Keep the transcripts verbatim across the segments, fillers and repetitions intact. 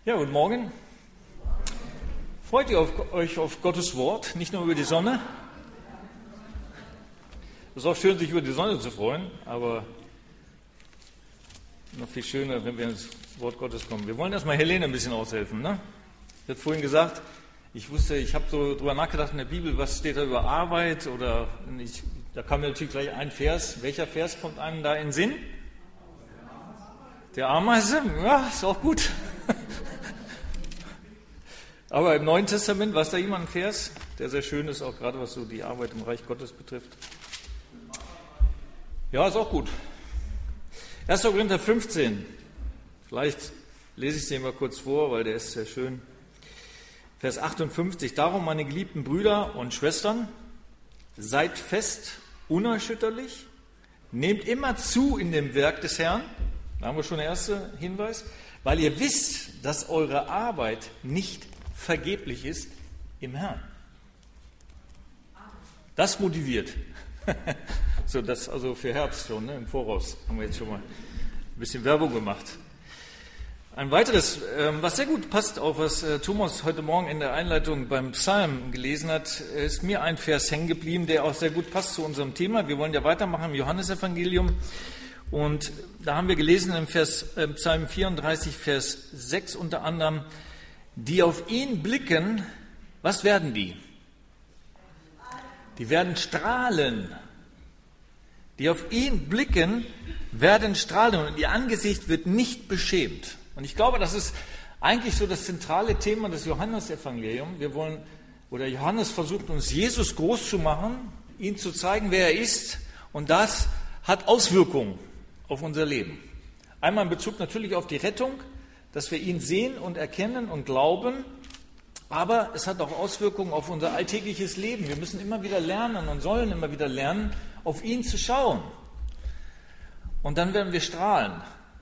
Ja, guten Morgen. Freut ihr auf, euch auf Gottes Wort, nicht nur über die Sonne? Es ist auch schön, sich über die Sonne zu freuen, aber noch viel schöner, wenn wir ins Wort Gottes kommen. Wir wollen erstmal Helene ein bisschen aushelfen. Ne? Sie hat vorhin gesagt, ich wusste, ich habe so drüber nachgedacht in der Bibel, was steht da über Arbeit? Oder ich, da kam mir natürlich gleich ein Vers. Welcher Vers kommt einem da in den Sinn? Der Ameise? Ja, ist auch gut. Aber im Neuen Testament, weiß da jemand ein Vers, der sehr schön ist, auch gerade was so die Arbeit im Reich Gottes betrifft? Ja, ist auch gut. erster Korinther fünfzehn. Vielleicht lese ich den mal kurz vor, weil der ist sehr schön. Vers achtundfünfzig. Darum, meine geliebten Brüder und Schwestern, seid fest, unerschütterlich, nehmt immer zu in dem Werk des Herrn. Da haben wir schon den ersten Hinweis. Weil ihr wisst, dass eure Arbeit nicht vergeblich ist im Herrn. Das motiviert. So, das also für Herbst schon, ne, im Voraus haben wir jetzt schon mal ein bisschen Werbung gemacht. Ein weiteres, ähm, was sehr gut passt, auf was äh, Thomas heute Morgen in der Einleitung beim Psalm gelesen hat, ist mir ein Vers hängen geblieben, der auch sehr gut passt zu unserem Thema. Wir wollen ja weitermachen im Johannesevangelium. Und da haben wir gelesen im Vers, äh, Psalm vierunddreißig, Vers sechs unter anderem, die auf ihn blicken, was werden die? Die werden strahlen. Die auf ihn blicken, werden strahlen und ihr Angesicht wird nicht beschämt. Und ich glaube, das ist eigentlich so das zentrale Thema des Johannesevangeliums. Wir wollen, oder Johannes versucht uns Jesus groß zu machen, ihn zu zeigen, wer er ist. Und das hat Auswirkungen auf unser Leben. Einmal in Bezug natürlich auf die Rettung, dass wir ihn sehen und erkennen und glauben, aber es hat auch Auswirkungen auf unser alltägliches Leben. Wir müssen immer wieder lernen und sollen immer wieder lernen, auf ihn zu schauen. Und dann werden wir strahlen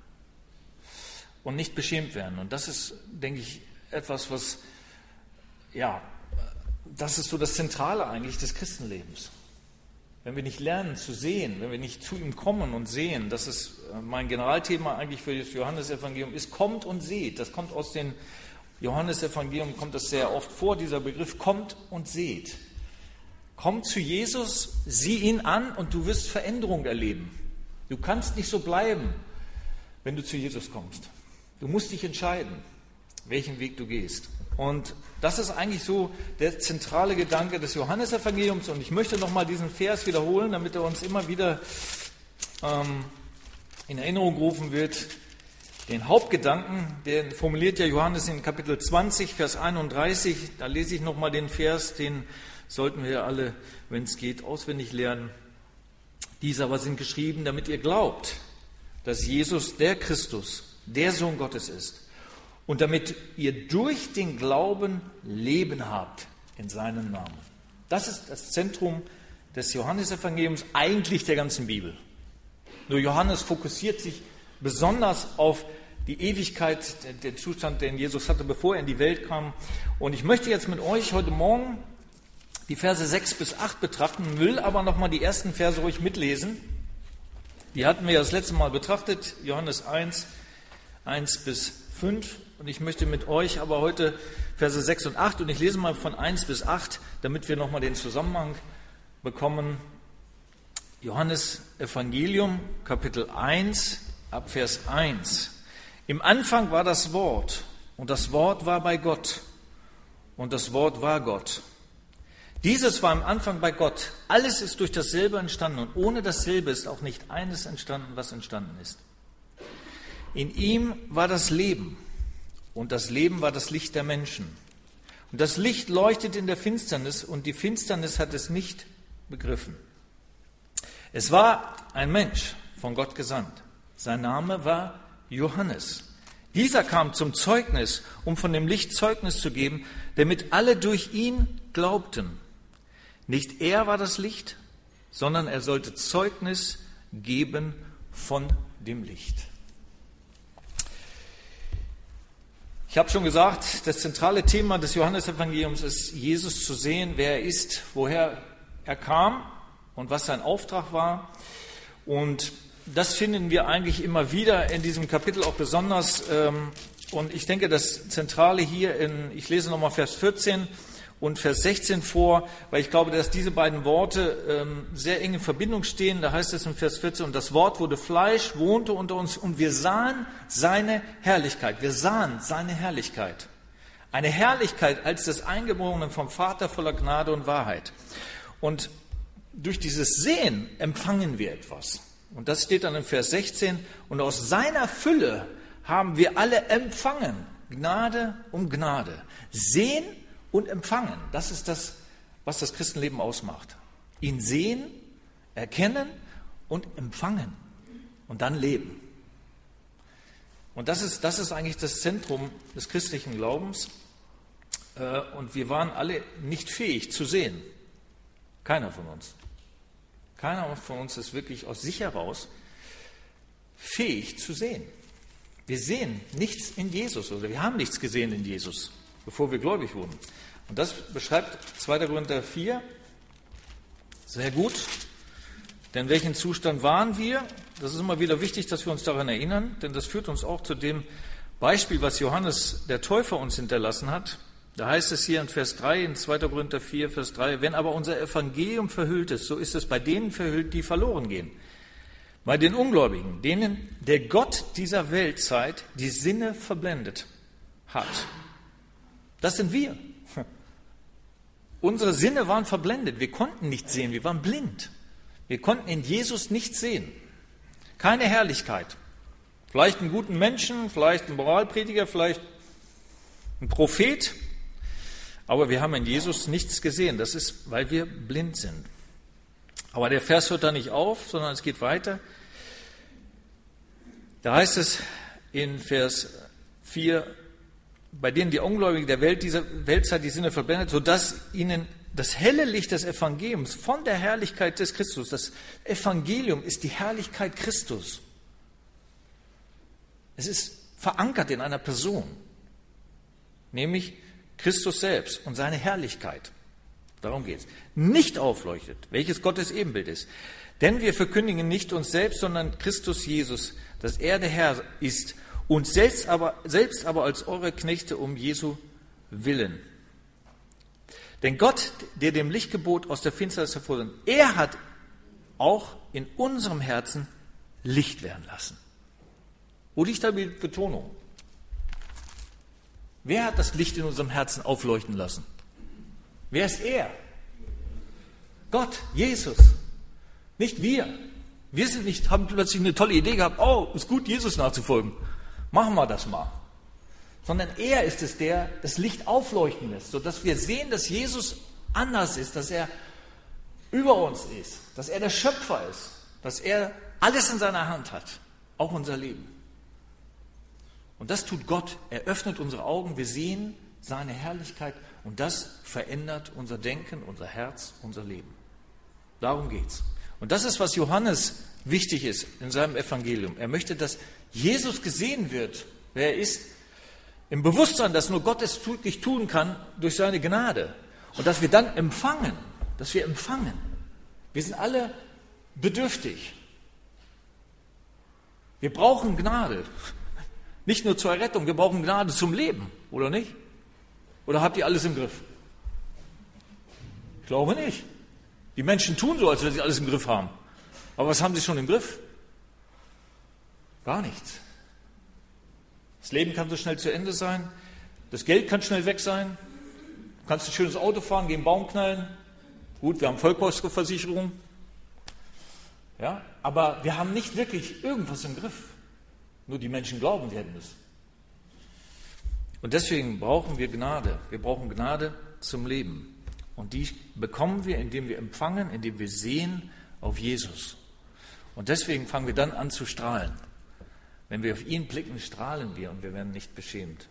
und nicht beschämt werden. Und das ist, denke ich, etwas, was, ja, das ist so das Zentrale eigentlich des Christenlebens. Wenn wir nicht lernen zu sehen, wenn wir nicht zu ihm kommen und sehen, das ist mein Generalthema eigentlich für das Johannesevangelium, ist, kommt und seht. Das kommt aus dem Johannesevangelium, kommt das sehr oft vor, dieser Begriff, kommt und seht. Komm zu Jesus, sieh ihn an und du wirst Veränderung erleben. Du kannst nicht so bleiben, wenn du zu Jesus kommst. Du musst dich entscheiden, welchen Weg du gehst. Und das ist eigentlich so der zentrale Gedanke des Johannesevangeliums. Und ich möchte nochmal diesen Vers wiederholen, damit er uns immer wieder ähm, in Erinnerung gerufen wird. Den Hauptgedanken, den formuliert ja Johannes in Kapitel zwanzig, Vers einunddreißig. Da lese ich nochmal den Vers, den sollten wir alle, wenn es geht, auswendig lernen. Diese aber sind geschrieben, damit ihr glaubt, dass Jesus der Christus, der Sohn Gottes ist. Und damit ihr durch den Glauben Leben habt in seinem Namen. Das ist das Zentrum des Johannesevangeliums, eigentlich der ganzen Bibel. Nur Johannes fokussiert sich besonders auf die Ewigkeit, den Zustand, den Jesus hatte, bevor er in die Welt kam. Und ich möchte jetzt mit euch heute Morgen die Verse sechs bis acht betrachten, will aber nochmal die ersten Verse ruhig mitlesen. Die hatten wir ja das letzte Mal betrachtet, Johannes eins, eins bis fünf. Und ich möchte mit euch aber heute Verse sechs und acht, und ich lese mal von eins bis acht, damit wir nochmal den Zusammenhang bekommen. Johannes Evangelium, Kapitel eins, ab Vers eins. Im Anfang war das Wort, und das Wort war bei Gott, und das Wort war Gott. Dieses war am Anfang bei Gott. Alles ist durch dasselbe entstanden, und ohne dasselbe ist auch nicht eines entstanden, was entstanden ist. In ihm war das Leben. Und das Leben war das Licht der Menschen. Und das Licht leuchtet in der Finsternis, und die Finsternis hat es nicht begriffen. Es war ein Mensch von Gott gesandt. Sein Name war Johannes. Dieser kam zum Zeugnis, um von dem Licht Zeugnis zu geben, damit alle durch ihn glaubten. Nicht er war das Licht, sondern er sollte Zeugnis geben von dem Licht. Ich habe schon gesagt, das zentrale Thema des Johannesevangeliums ist, Jesus zu sehen, wer er ist, woher er kam und was sein Auftrag war. Und das finden wir eigentlich immer wieder in diesem Kapitel, auch besonders ähm, Und ich denke, das Zentrale hier in, ich lese nochmal Vers vierzehn und Vers sechzehn vor, weil ich glaube, dass diese beiden Worte ähm, sehr eng in Verbindung stehen. Da heißt es in Vers vierzehn, und das Wort wurde Fleisch, wohnte unter uns und wir sahen seine Herrlichkeit. Wir sahen seine Herrlichkeit. Eine Herrlichkeit als des Eingeborenen vom Vater voller Gnade und Wahrheit. Und durch dieses Sehen empfangen wir etwas. Und das steht dann in Vers sechzehn. Und aus seiner Fülle haben wir alle empfangen. Gnade um Gnade. Sehen und empfangen. Das ist das, was das Christenleben ausmacht. Ihn sehen, erkennen und empfangen. Und dann leben. Und das ist, das ist eigentlich das Zentrum des christlichen Glaubens. Und wir waren alle nicht fähig zu sehen. Keiner von uns. Keiner von uns ist wirklich aus sich heraus fähig zu sehen. Wir sehen nichts in Jesus oder wir haben nichts gesehen in Jesus, bevor wir gläubig wurden. Und das beschreibt zweiter Korinther vier sehr gut. Denn welchen Zustand waren wir? Das ist immer wieder wichtig, dass wir uns daran erinnern, denn das führt uns auch zu dem Beispiel, was Johannes der Täufer uns hinterlassen hat. Da heißt es hier in Vers drei, in zweiter Korinther vier, Vers drei, wenn aber unser Evangelium verhüllt ist, so ist es bei denen verhüllt, die verloren gehen. Bei den Ungläubigen, denen der Gott dieser Weltzeit die Sinne verblendet hat. Das sind wir. Unsere Sinne waren verblendet. Wir konnten nicht sehen, wir waren blind. Wir konnten in Jesus nichts sehen. Keine Herrlichkeit. Vielleicht einen guten Menschen, vielleicht einen Moralprediger, vielleicht ein Prophet. Aber wir haben in Jesus nichts gesehen. Das ist, weil wir blind sind. Aber der Vers hört da nicht auf, sondern es geht weiter. Da heißt es in Vers vier, bei denen die Ungläubigen der Welt dieser Weltzeit die Sinne verblendet, sodass ihnen das helle Licht des Evangeliums von der Herrlichkeit des Christus, das Evangelium ist die Herrlichkeit Christus. Es ist verankert in einer Person, nämlich Christus selbst und seine Herrlichkeit. Darum geht es. Nicht aufleuchtet, welches Gottes Ebenbild ist. Denn wir verkündigen nicht uns selbst, sondern Christus Jesus, dass er der Herr ist, uns selbst aber, selbst aber als eure Knechte um Jesu willen. Denn Gott, der dem Lichtgebot aus der Finsternis hervorgeht, er hat auch in unserem Herzen Licht werden lassen. Wo liegt da die Betonung? Wer hat das Licht in unserem Herzen aufleuchten lassen? Wer ist er? Gott, Jesus. Nicht wir. Wir sind nicht, haben plötzlich eine tolle Idee gehabt, oh, ist gut, Jesus nachzufolgen. Machen wir das mal. Sondern er ist es, der das Licht aufleuchten lässt, sodass wir sehen, dass Jesus anders ist, dass er über uns ist, dass er der Schöpfer ist, dass er alles in seiner Hand hat, auch unser Leben. Und das tut Gott. Er öffnet unsere Augen, wir sehen seine Herrlichkeit und das verändert unser Denken, unser Herz, unser Leben. Darum geht's. Und das ist, was Johannes wichtig ist in seinem Evangelium. Er möchte, dass Jesus gesehen wird, wer er ist, im Bewusstsein, dass nur Gott es wirklich tun kann durch seine Gnade. Und dass wir dann empfangen, dass wir empfangen. Wir sind alle bedürftig. Wir brauchen Gnade. Nicht nur zur Errettung, wir brauchen Gnade zum Leben, oder nicht? Oder habt ihr alles im Griff? Ich glaube nicht. Die Menschen tun so, als wenn sie alles im Griff haben. Aber was haben sie schon im Griff? Gar nichts. Das Leben kann so schnell zu Ende sein. Das Geld kann schnell weg sein. Du kannst ein schönes Auto fahren, gegen einen Baum knallen. Gut, wir haben Vollkaskoversicherung. Ja, aber wir haben nicht wirklich irgendwas im Griff. Nur die Menschen glauben, sie hätten es. Und deswegen brauchen wir Gnade. Wir brauchen Gnade zum Leben. Und die bekommen wir, indem wir empfangen, indem wir sehen auf Jesus. Und deswegen fangen wir dann an zu strahlen. Wenn wir auf ihn blicken, strahlen wir und wir werden nicht beschämt.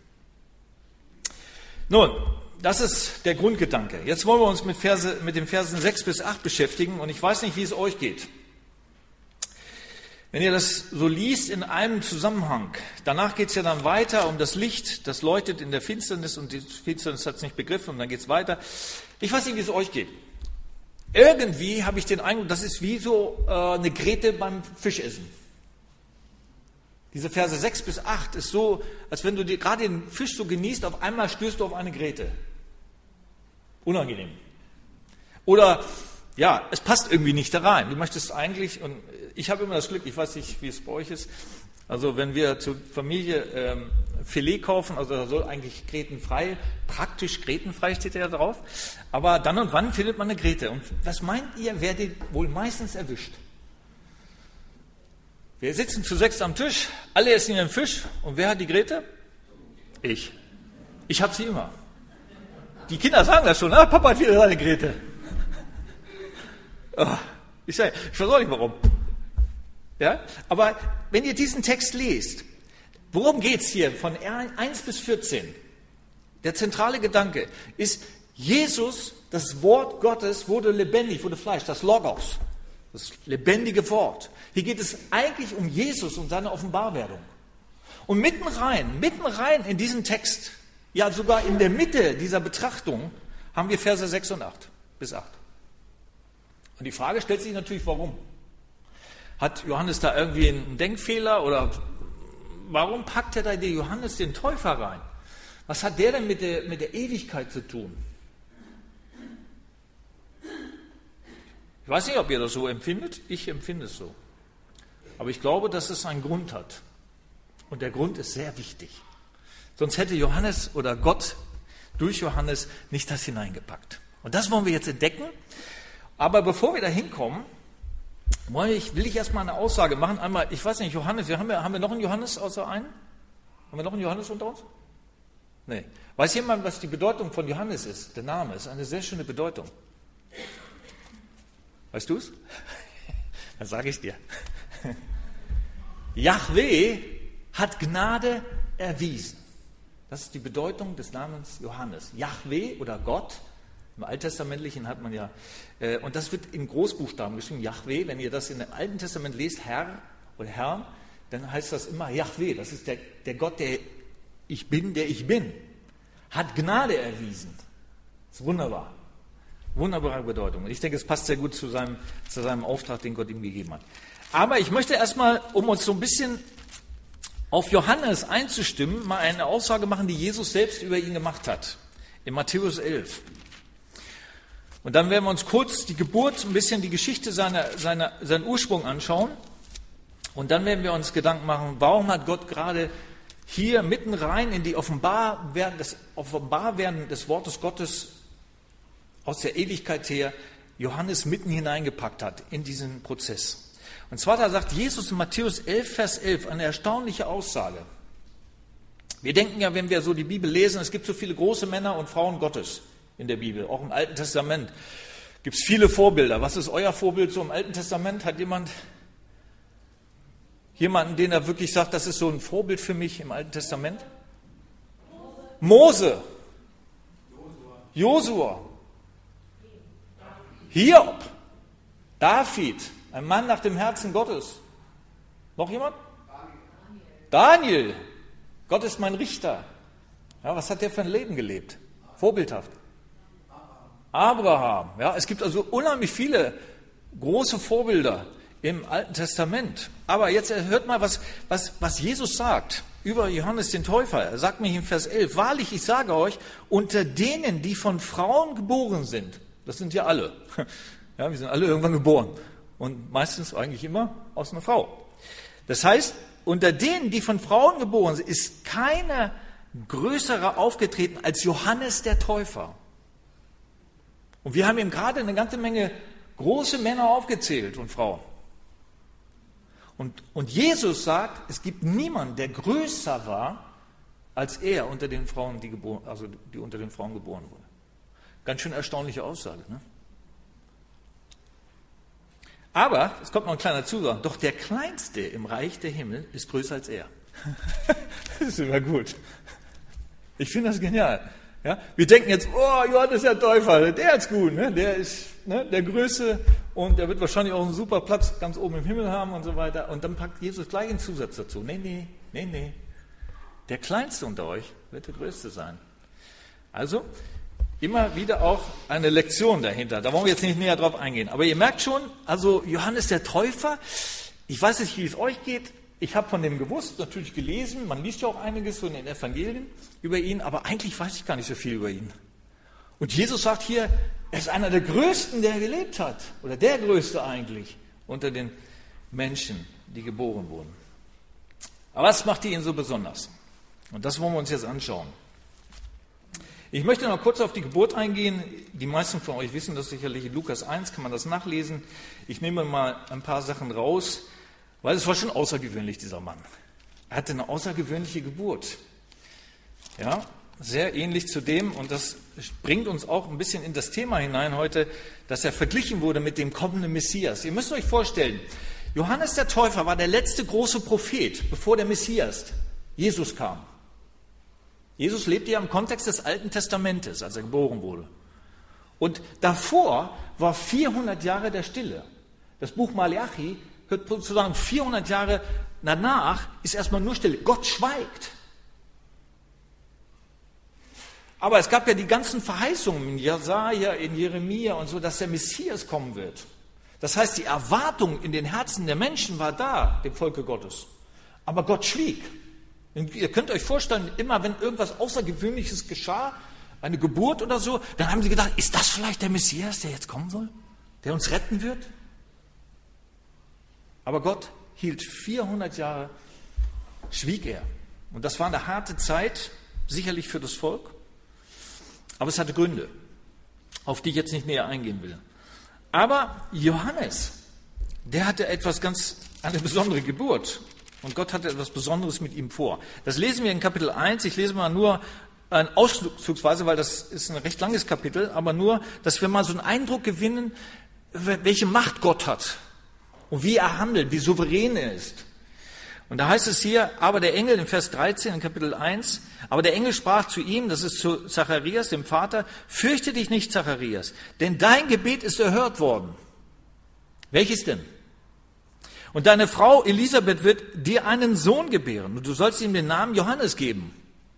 Nun, das ist der Grundgedanke. Jetzt wollen wir uns mit, Verse, mit den Versen sechs bis acht beschäftigen und ich weiß nicht, wie es euch geht. Wenn ihr das so liest in einem Zusammenhang, danach geht es ja dann weiter um das Licht, das leuchtet in der Finsternis und die Finsternis hat es nicht begriffen und dann geht es weiter. Ich weiß nicht, wie es euch geht. Irgendwie habe ich den Eindruck, das ist wie so äh, eine Grete beim Fischessen. Diese Verse sechs bis acht ist so, als wenn du dir gerade den Fisch so genießt, auf einmal stößt du auf eine Gräte. Unangenehm. Oder, ja, es passt irgendwie nicht da rein. Du möchtest eigentlich, und ich habe immer das Glück, ich weiß nicht, wie es bei euch ist, also wenn wir zur Familie ähm, Filet kaufen, also da soll eigentlich grätenfrei, praktisch grätenfrei steht ja drauf, aber dann und wann findet man eine Gräte. Und was meint ihr, werdet wohl meistens erwischt? Wir sitzen zu sechs am Tisch, alle essen ihren Fisch und wer hat die Gräte? Ich. Ich habe sie immer. Die Kinder sagen das schon, ah, Papa hat wieder seine Gräte. Oh, ich, sag, ich weiß auch nicht warum. Ja? Aber wenn ihr diesen Text lest, worum geht es hier von eins bis vierzehn? Der zentrale Gedanke ist, Jesus, das Wort Gottes, wurde lebendig, wurde Fleisch, das Logos, das lebendige Wort. Hier geht es eigentlich um Jesus und seine Offenbarwerdung. Und mitten rein, mitten rein in diesen Text, ja sogar in der Mitte dieser Betrachtung, haben wir Verse sechs und acht bis acht. Und die Frage stellt sich natürlich, warum? Hat Johannes da irgendwie einen Denkfehler oder warum packt er da den Johannes den Täufer rein? Was hat der denn mit der, mit der Ewigkeit zu tun? Ich weiß nicht, ob ihr das so empfindet. Ich empfinde es so. Aber ich glaube, dass es einen Grund hat. Und der Grund ist sehr wichtig. Sonst hätte Johannes oder Gott durch Johannes nicht das hineingepackt. Und das wollen wir jetzt entdecken. Aber bevor wir da hinkommen, will ich, will ich erstmal eine Aussage machen. Einmal, ich weiß nicht, Johannes, wir haben, wir, haben wir noch einen Johannes außer einen? Haben wir noch einen Johannes unter uns? Nee. Weiß jemand, was die Bedeutung von Johannes ist? Der Name ist eine sehr schöne Bedeutung. Weißt du es? Dann sage ich dir. Jahwe hat Gnade erwiesen. Das ist die Bedeutung des Namens Johannes. Jahwe oder Gott, im Alttestamentlichen hat man ja, äh, und das wird in Großbuchstaben geschrieben, Jahwe. Wenn ihr das in dem Alten Testament lest, Herr oder Herr, dann heißt das immer Jahwe. Das ist der, der Gott, der ich bin, der ich bin. Hat Gnade erwiesen. Das ist wunderbar. Wunderbare Bedeutung. Ich denke, es passt sehr gut zu seinem, zu seinem Auftrag, den Gott ihm gegeben hat. Aber ich möchte erstmal, um uns so ein bisschen auf Johannes einzustimmen, mal eine Aussage machen, die Jesus selbst über ihn gemacht hat. In Matthäus elf. Und dann werden wir uns kurz die Geburt, ein bisschen die Geschichte seiner, seiner, seinen Ursprung anschauen. Und dann werden wir uns Gedanken machen, warum hat Gott gerade hier mitten rein in die Offenbarwerden, das Offenbarwerden des Wortes Gottes aus der Ewigkeit her Johannes mitten hineingepackt hat in diesen Prozess. Und zwar da sagt Jesus in Matthäus elf, Vers elf, eine erstaunliche Aussage. Wir denken ja, wenn wir so die Bibel lesen, es gibt so viele große Männer und Frauen Gottes in der Bibel, auch im Alten Testament gibt es viele Vorbilder. Was ist euer Vorbild so im Alten Testament? Hat jemand jemanden, den er wirklich sagt, das ist so ein Vorbild für mich im Alten Testament? Mose. Josua. Hiob. David. Ein Mann nach dem Herzen Gottes. Noch jemand? Daniel. Daniel. Gott ist mein Richter. Ja, was hat der für ein Leben gelebt? Vorbildhaft. Abraham. Ja, es gibt also unheimlich viele große Vorbilder im Alten Testament. Aber jetzt hört mal, was, was, was Jesus sagt über Johannes den Täufer. Er sagt mir in Vers elf, wahrlich, ich sage euch, unter denen, die von Frauen geboren sind, das sind ja alle, ja, wir sind alle irgendwann geboren und meistens eigentlich immer aus einer Frau. Das heißt, unter denen, die von Frauen geboren sind, ist keiner größerer aufgetreten als Johannes der Täufer. Und wir haben ihm gerade eine ganze Menge große Männer aufgezählt und Frauen. Und, und Jesus sagt, es gibt niemanden, der größer war als er unter den Frauen, die, geboren, also die unter den Frauen geboren wurde. Ganz schön erstaunliche Aussage, ne? Aber, es kommt noch ein kleiner Zusatz, doch der Kleinste im Reich der Himmel ist größer als er. Das ist immer gut. Ich finde das genial. Ja? Wir denken jetzt, oh, Johannes der Täufer, der ist gut, ne? Der ist ne, der Größte und der wird wahrscheinlich auch einen super Platz ganz oben im Himmel haben und so weiter. Und dann packt Jesus gleich einen Zusatz dazu. Nee, nee, nee, nee. Der Kleinste unter euch wird der Größte sein. Also, immer wieder auch eine Lektion dahinter. Da wollen wir jetzt nicht näher drauf eingehen. Aber ihr merkt schon, also Johannes der Täufer, ich weiß nicht, wie es euch geht, ich habe von dem gewusst, natürlich gelesen, man liest ja auch einiges so in den Evangelien über ihn, aber eigentlich weiß ich gar nicht so viel über ihn. Und Jesus sagt hier, er ist einer der Größten, der gelebt hat, oder der Größte eigentlich unter den Menschen, die geboren wurden. Aber was macht ihn so besonders? Und das wollen wir uns jetzt anschauen. Ich möchte noch kurz auf die Geburt eingehen. Die meisten von euch wissen das sicherlich. In Lukas eins kann man das nachlesen. Ich nehme mal ein paar Sachen raus, weil es war schon außergewöhnlich, dieser Mann. Er hatte eine außergewöhnliche Geburt. Ja, sehr ähnlich zu dem, und das bringt uns auch ein bisschen in das Thema hinein heute, dass er verglichen wurde mit dem kommenden Messias. Ihr müsst euch vorstellen, Johannes der Täufer war der letzte große Prophet, bevor der Messias, Jesus, kam. Jesus lebte ja im Kontext des Alten Testamentes, als er geboren wurde. Und davor war vierhundert Jahre der Stille. Das Buch Malachi hört sozusagen vierhundert Jahre danach, ist erstmal nur Stille. Gott schweigt. Aber es gab ja die ganzen Verheißungen in Jesaja, in Jeremia und so, dass der Messias kommen wird. Das heißt, die Erwartung in den Herzen der Menschen war da, dem Volke Gottes. Aber Gott schwieg. Und ihr könnt euch vorstellen, immer wenn irgendwas Außergewöhnliches geschah, eine Geburt oder so, dann haben sie gedacht, ist das vielleicht der Messias, der jetzt kommen soll, der uns retten wird? Aber Gott hielt vierhundert Jahre, schwieg er. Und das war eine harte Zeit, sicherlich für das Volk. Aber es hatte Gründe, auf die ich jetzt nicht näher eingehen will. Aber Johannes, der hatte etwas ganz, eine besondere Geburt. Und Gott hatte etwas Besonderes mit ihm vor. Das lesen wir in Kapitel eins. Ich lese mal nur eine Auszugsweise, weil das ist ein recht langes Kapitel, aber nur, dass wir mal so einen Eindruck gewinnen, welche Macht Gott hat und wie er handelt, wie souverän er ist. Und da heißt es hier, aber der Engel in Vers dreizehn in Kapitel eins, aber der Engel sprach zu ihm, das ist zu Zacharias, dem Vater, fürchte dich nicht, Zacharias, denn dein Gebet ist erhört worden. Welches denn? Und deine Frau Elisabeth wird dir einen Sohn gebären und du sollst ihm den Namen Johannes geben.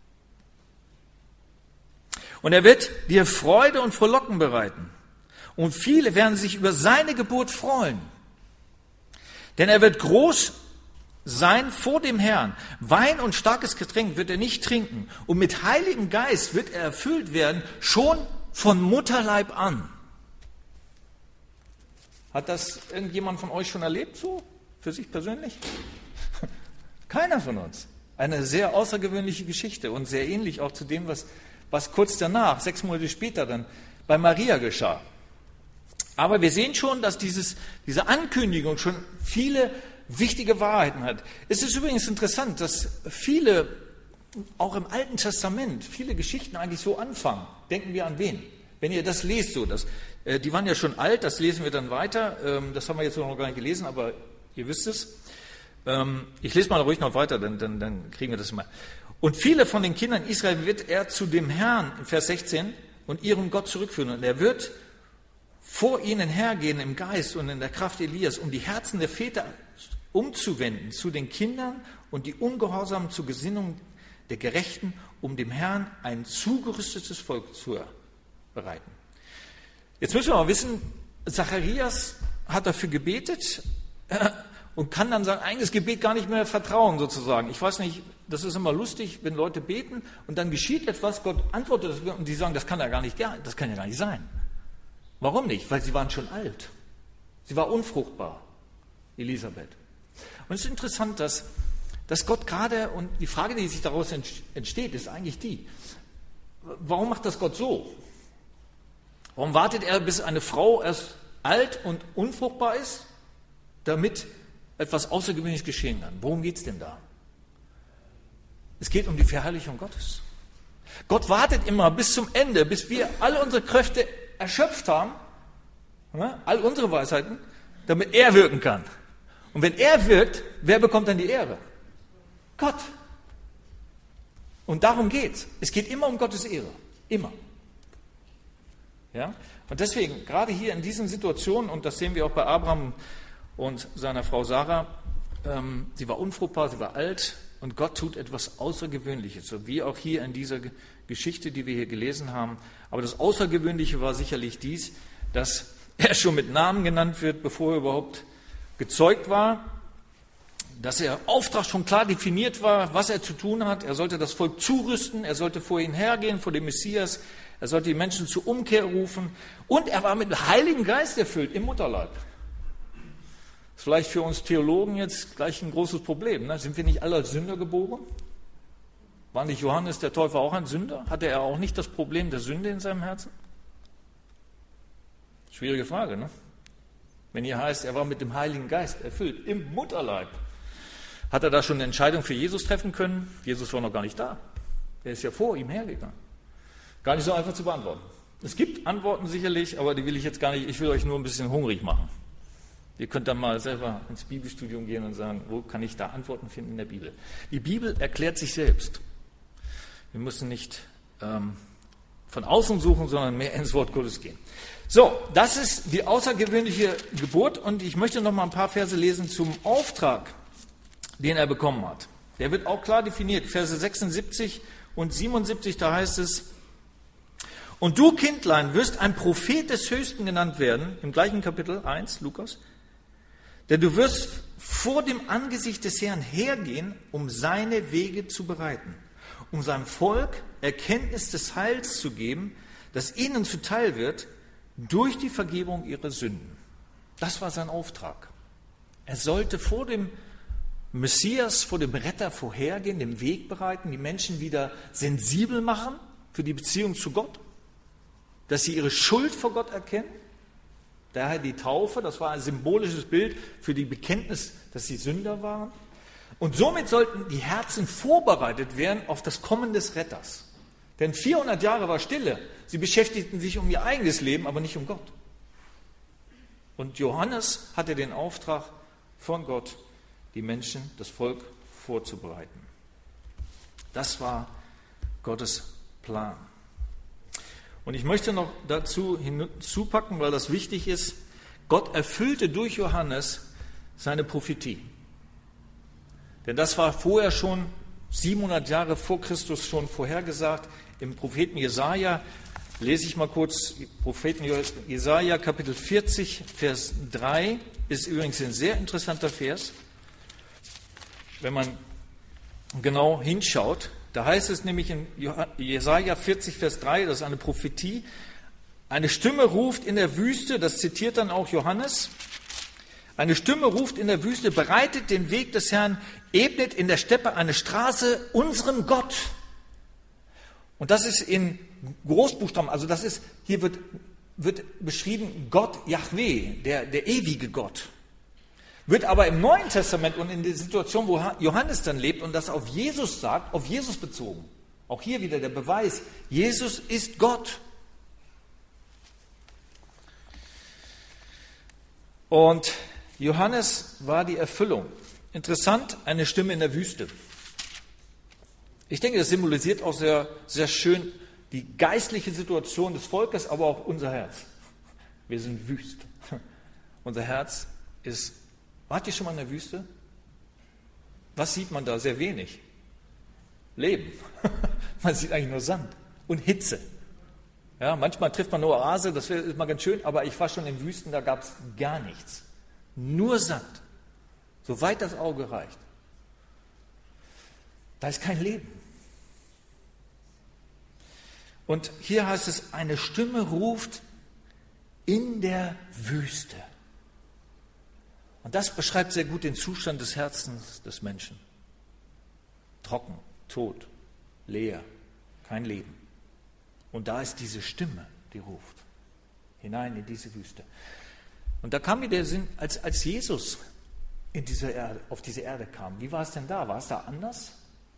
Und er wird dir Freude und Frohlocken bereiten. Und viele werden sich über seine Geburt freuen. Denn er wird groß sein vor dem Herrn. Wein und starkes Getränk wird er nicht trinken. Und mit Heiligem Geist wird er erfüllt werden, schon von Mutterleib an. Hat das irgendjemand von euch schon erlebt so? Für sich persönlich? Keiner von uns. Eine sehr außergewöhnliche Geschichte und sehr ähnlich auch zu dem, was, was kurz danach, sechs Monate später dann bei Maria geschah. Aber wir sehen schon, dass dieses, diese Ankündigung schon viele wichtige Wahrheiten hat. Es ist übrigens interessant, dass viele, auch im Alten Testament, viele Geschichten eigentlich so anfangen. Denken wir an wen? Wenn ihr das lest, so, das, äh, die waren ja schon alt, das lesen wir dann weiter. Ähm, das haben wir jetzt noch gar nicht gelesen, aber ihr wisst es. Ähm, ich lese mal ruhig noch weiter, dann, dann, dann kriegen wir das mal. Und viele von den Kindern Israel wird er zu dem Herrn, in Vers sechzehn, und ihrem Gott zurückführen. Und er wird vor ihnen hergehen im Geist und in der Kraft Elias, um die Herzen der Väter umzuwenden zu den Kindern und die Ungehorsamen zur Gesinnung der Gerechten, um dem Herrn ein zugerüstetes Volk zu bereiten. Jetzt müssen wir mal wissen, Zacharias hat dafür gebetet und kann dann sein eigenes Gebet gar nicht mehr vertrauen sozusagen. Ich weiß nicht, das ist immer lustig, wenn Leute beten und dann geschieht etwas, Gott antwortet und die sagen, das kann ja gar nicht, das kann ja gar nicht sein. Warum nicht? Weil sie waren schon alt. Sie war unfruchtbar, Elisabeth. Und es ist interessant, dass, dass Gott gerade, und die Frage, die sich daraus entsteht, ist eigentlich die, warum macht das Gott so? Warum wartet er, bis eine Frau erst alt und unfruchtbar ist, damit etwas Außergewöhnliches geschehen kann? Worum geht es denn da? Es geht um die Verherrlichung Gottes. Gott wartet immer bis zum Ende, bis wir alle unsere Kräfte erschöpft haben, all unsere Weisheiten, damit er wirken kann. Und wenn er wirkt, wer bekommt dann die Ehre? Gott. Und darum geht's. Es geht immer um Gottes Ehre. Immer. Ja? Und deswegen, gerade hier in diesen Situationen, und das sehen wir auch bei Abraham und seiner Frau Sarah, ähm, sie war unfruchtbar, sie war alt, und Gott tut etwas Außergewöhnliches, so wie auch hier in dieser Geschichte, die wir hier gelesen haben. Aber das Außergewöhnliche war sicherlich dies, dass er schon mit Namen genannt wird, bevor er überhaupt gezeugt war. dass der Auftrag schon klar definiert war, was er zu tun hat. Er sollte das Volk zurüsten, er sollte vor ihnen hergehen, vor dem Messias, er sollte die Menschen zur Umkehr rufen und er war mit dem Heiligen Geist erfüllt im Mutterleib. Das ist vielleicht für uns Theologen jetzt gleich ein großes Problem. Ne? Sind wir nicht alle als Sünder geboren? War nicht Johannes der Täufer auch ein Sünder? Hatte er auch nicht das Problem der Sünde in seinem Herzen? Schwierige Frage, ne? Wenn hier heißt, er war mit dem Heiligen Geist erfüllt im Mutterleib. Hat er da schon eine Entscheidung für Jesus treffen können? Jesus war noch gar nicht da. Er ist ja vor ihm hergegangen. Gar nicht so einfach zu beantworten. Es gibt Antworten sicherlich, aber die will ich jetzt gar nicht, ich will euch nur ein bisschen hungrig machen. Ihr könnt dann mal selber ins Bibelstudium gehen und sagen, wo kann ich da Antworten finden in der Bibel? Die Bibel erklärt sich selbst. Wir müssen nicht ähm, von außen suchen, sondern mehr ins Wort Gottes gehen. So, das ist die außergewöhnliche Geburt und ich möchte noch mal ein paar Verse lesen zum Auftrag, den er bekommen hat. Der wird auch klar definiert, Verse sechsundsiebzig und siebenundsiebzig, da heißt es, und du, Kindlein, wirst ein Prophet des Höchsten genannt werden, im gleichen Kapitel eins, Lukas, denn du wirst vor dem Angesicht des Herrn hergehen, um seine Wege zu bereiten, um seinem Volk Erkenntnis des Heils zu geben, das ihnen zuteil wird, durch die Vergebung ihrer Sünden. Das war sein Auftrag. Er sollte vor dem Messias, vor dem Retter vorhergehen, den Weg bereiten, die Menschen wieder sensibel machen für die Beziehung zu Gott, dass sie ihre Schuld vor Gott erkennen. Daher die Taufe, das war ein symbolisches Bild für die Bekenntnis, dass sie Sünder waren. Und somit sollten die Herzen vorbereitet werden auf das Kommen des Retters. Denn vierhundert Jahre war Stille. Sie beschäftigten sich um ihr eigenes Leben, aber nicht um Gott. Und Johannes hatte den Auftrag von Gott, die Menschen, das Volk vorzubereiten. Das war Gottes Plan. Und ich möchte noch dazu hinzupacken, weil das wichtig ist, Gott erfüllte durch Johannes seine Prophetie. Denn das war vorher schon, siebenhundert Jahre vor Christus schon vorhergesagt. Im Propheten Jesaja, lese ich mal kurz, Propheten Jesaja, Kapitel vierzig, Vers drei, ist übrigens ein sehr interessanter Vers. Wenn man genau hinschaut, da heißt es nämlich in Jesaja vierzig, Vers drei, das ist eine Prophetie, eine Stimme ruft in der Wüste, das zitiert dann auch Johannes, eine Stimme ruft in der Wüste, bereitet den Weg des Herrn, ebnet in der Steppe eine Straße unserem Gott. Und das ist in Großbuchstaben, also das ist, hier wird, wird beschrieben Gott Jahwe, der, der ewige Gott. Wird aber im Neuen Testament und in der Situation, wo Johannes dann lebt und das auf Jesus sagt, auf Jesus bezogen. Auch hier wieder der Beweis, Jesus ist Gott. Und Johannes war die Erfüllung. Interessant, eine Stimme in der Wüste. Ich denke, das symbolisiert auch sehr, sehr schön die geistliche Situation des Volkes, aber auch unser Herz. Wir sind wüst. Unser Herz ist... Wart ihr schon mal in der Wüste? Was sieht man da? Sehr wenig. Leben. Man sieht eigentlich nur Sand und Hitze. Ja, manchmal trifft man eine Oase, das ist mal ganz schön, aber ich war schon in Wüsten, da gab es gar nichts. Nur Sand. Soweit das Auge reicht. Da ist kein Leben. Und hier heißt es, eine Stimme ruft in der Wüste. Und das beschreibt sehr gut den Zustand des Herzens des Menschen. Trocken, tot, leer, kein Leben. Und da ist diese Stimme, die ruft, hinein in diese Wüste. Und da kam mir der Sinn, als, als Jesus in diese Erde, auf diese Erde kam, wie war es denn da? War es da anders?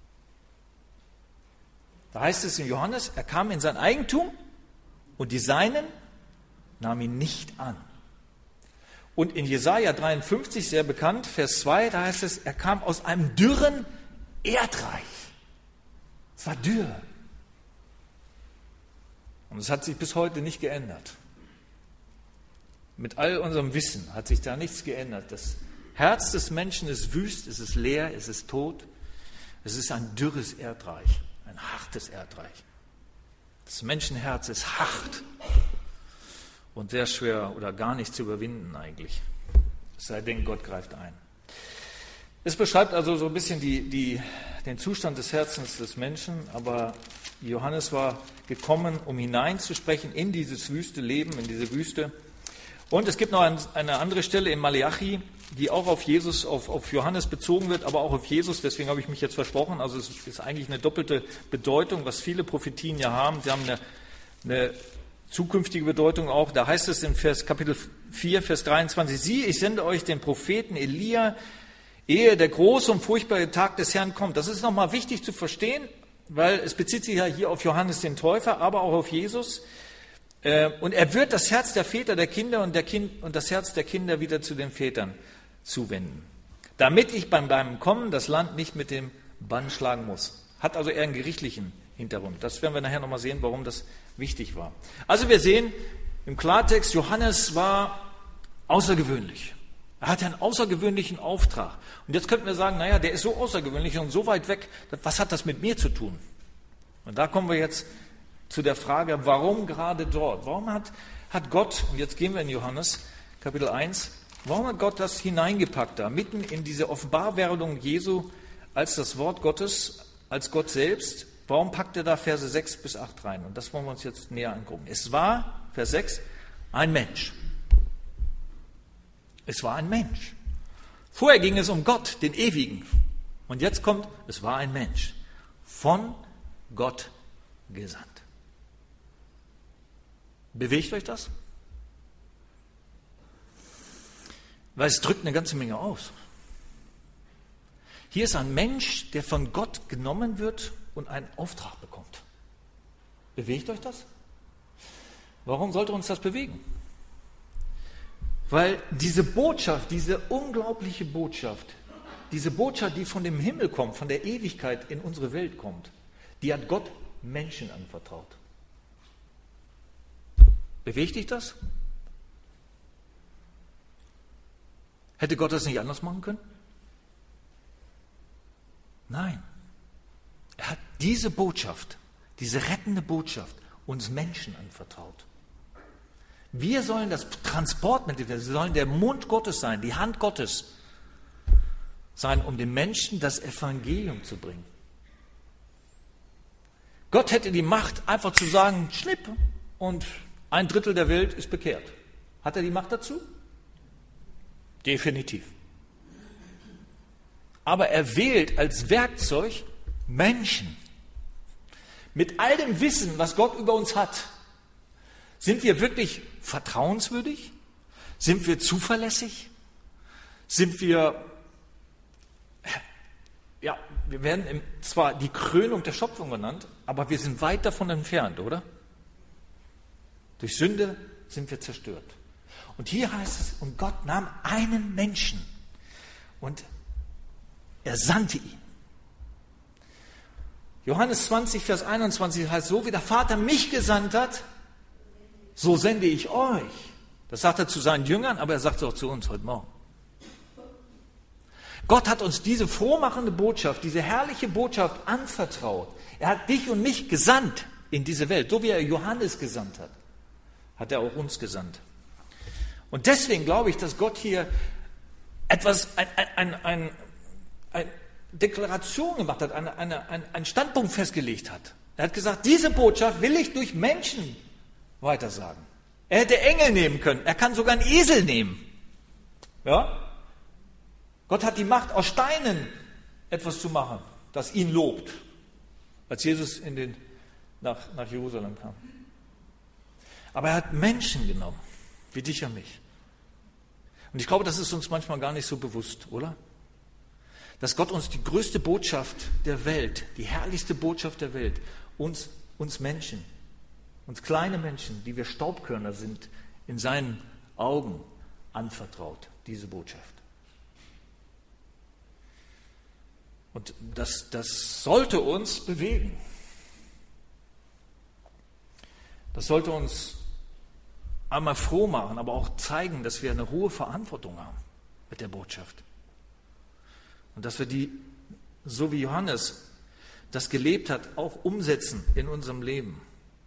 Da heißt es in Johannes, er kam in sein Eigentum und die Seinen nahmen ihn nicht an. Und in Jesaja dreiundfünfzig, sehr bekannt, Vers zwei, da heißt es, er kam aus einem dürren Erdreich. Es war dürr. Und es hat sich bis heute nicht geändert. Mit all unserem Wissen hat sich da nichts geändert. Das Herz des Menschen ist wüst, es ist leer, es ist tot. Es ist ein dürres Erdreich, ein hartes Erdreich. Das Menschenherz ist hart. Und sehr schwer oder gar nicht zu überwinden eigentlich. Es sei denn, Gott greift ein. Es beschreibt also so ein bisschen die, die, den Zustand des Herzens des Menschen, aber Johannes war gekommen, um hineinzusprechen in dieses wüste Leben, in diese Wüste. Und es gibt noch eine andere Stelle in Maleachi, die auch auf Jesus, auf, auf Johannes bezogen wird, aber auch auf Jesus. Deswegen habe ich mich jetzt versprochen. Also es ist eigentlich eine doppelte Bedeutung, was viele Prophetien ja haben. Sie haben eine, eine zukünftige Bedeutung auch. Da heißt es in Vers, Kapitel vier, Vers dreiundzwanzig, siehe, ich sende euch den Propheten Elia, ehe der große und furchtbare Tag des Herrn kommt. Das ist nochmal wichtig zu verstehen, weil es bezieht sich ja hier auf Johannes den Täufer, aber auch auf Jesus. Und er wird das Herz der Väter der Kinder und, der kind, und das Herz der Kinder wieder zu den Vätern zuwenden, damit ich beim, beim Kommen das Land nicht mit dem Bann schlagen muss. Hat also eher einen gerichtlichen Hintergrund. Das werden wir nachher nochmal sehen, warum das wichtig war. Also wir sehen im Klartext, Johannes war außergewöhnlich. Er hatte einen außergewöhnlichen Auftrag. Und jetzt könnten wir sagen, naja, der ist so außergewöhnlich und so weit weg, was hat das mit mir zu tun? Und da kommen wir jetzt zu der Frage, warum gerade dort? Warum hat, hat Gott, und jetzt gehen wir in Johannes Kapitel eins, warum hat Gott das hineingepackt da, mitten in diese Offenbarwerdung Jesu als das Wort Gottes, als Gott selbst? Warum packt er da Verse sechs bis acht rein? Und das wollen wir uns jetzt näher angucken. Es war, Vers sechs, ein Mensch. Es war ein Mensch. Vorher ging es um Gott, den Ewigen. Und jetzt kommt, es war ein Mensch. Von Gott gesandt. Bewegt euch das? Weil es drückt eine ganze Menge aus. Hier ist ein Mensch, der von Gott genommen wird und einen Auftrag bekommt. Bewegt euch das? Warum sollte uns das bewegen? Weil diese Botschaft, diese unglaubliche Botschaft, diese Botschaft, die von dem Himmel kommt, von der Ewigkeit in unsere Welt kommt, die hat Gott Menschen anvertraut. Bewegt dich das? Hätte Gott das nicht anders machen können? Nein. Er hat diese Botschaft, diese rettende Botschaft uns Menschen anvertraut. Wir sollen das Transportmittel, wir sollen der Mund Gottes sein, die Hand Gottes sein, um den Menschen das Evangelium zu bringen. Gott hätte die Macht, einfach zu sagen, schnipp, und ein Drittel der Welt ist bekehrt. Hat er die Macht dazu? Definitiv. Aber er wählt als Werkzeug Menschen. Mit all dem Wissen, was Gott über uns hat, sind wir wirklich vertrauenswürdig? Sind wir zuverlässig? Sind wir, ja, wir werden zwar die Krönung der Schöpfung genannt, aber wir sind weit davon entfernt, oder? Durch Sünde sind wir zerstört. Und hier heißt es, und Gott nahm einen Menschen und er sandte ihn. Johannes zwanzig, Vers einundzwanzig heißt, so wie der Vater mich gesandt hat, so sende ich euch. Das sagt er zu seinen Jüngern, aber er sagt es auch zu uns heute Morgen. Gott hat uns diese frohmachende Botschaft, diese herrliche Botschaft anvertraut. Er hat dich und mich gesandt in diese Welt, so wie er Johannes gesandt hat, hat er auch uns gesandt. Und deswegen glaube ich, dass Gott hier etwas, ein, ein, ein, eine Deklaration gemacht hat, eine, eine, ein, einen Standpunkt festgelegt hat. Er hat gesagt, diese Botschaft will ich durch Menschen weitersagen. Er hätte Engel nehmen können, er kann sogar einen Esel nehmen. Ja? Gott hat die Macht, aus Steinen etwas zu machen, das ihn lobt, als Jesus in den, nach, nach Jerusalem kam. Aber er hat Menschen genommen, wie dich und mich. Und ich glaube, das ist uns manchmal gar nicht so bewusst, oder? Dass Gott uns die größte Botschaft der Welt, die herrlichste Botschaft der Welt, uns, uns Menschen, uns kleine Menschen, die wir Staubkörner sind, in seinen Augen anvertraut, diese Botschaft. Und das, das sollte uns bewegen. Das sollte uns einmal froh machen, aber auch zeigen, dass wir eine hohe Verantwortung haben mit der Botschaft. Und dass wir die, so wie Johannes das gelebt hat, auch umsetzen in unserem Leben.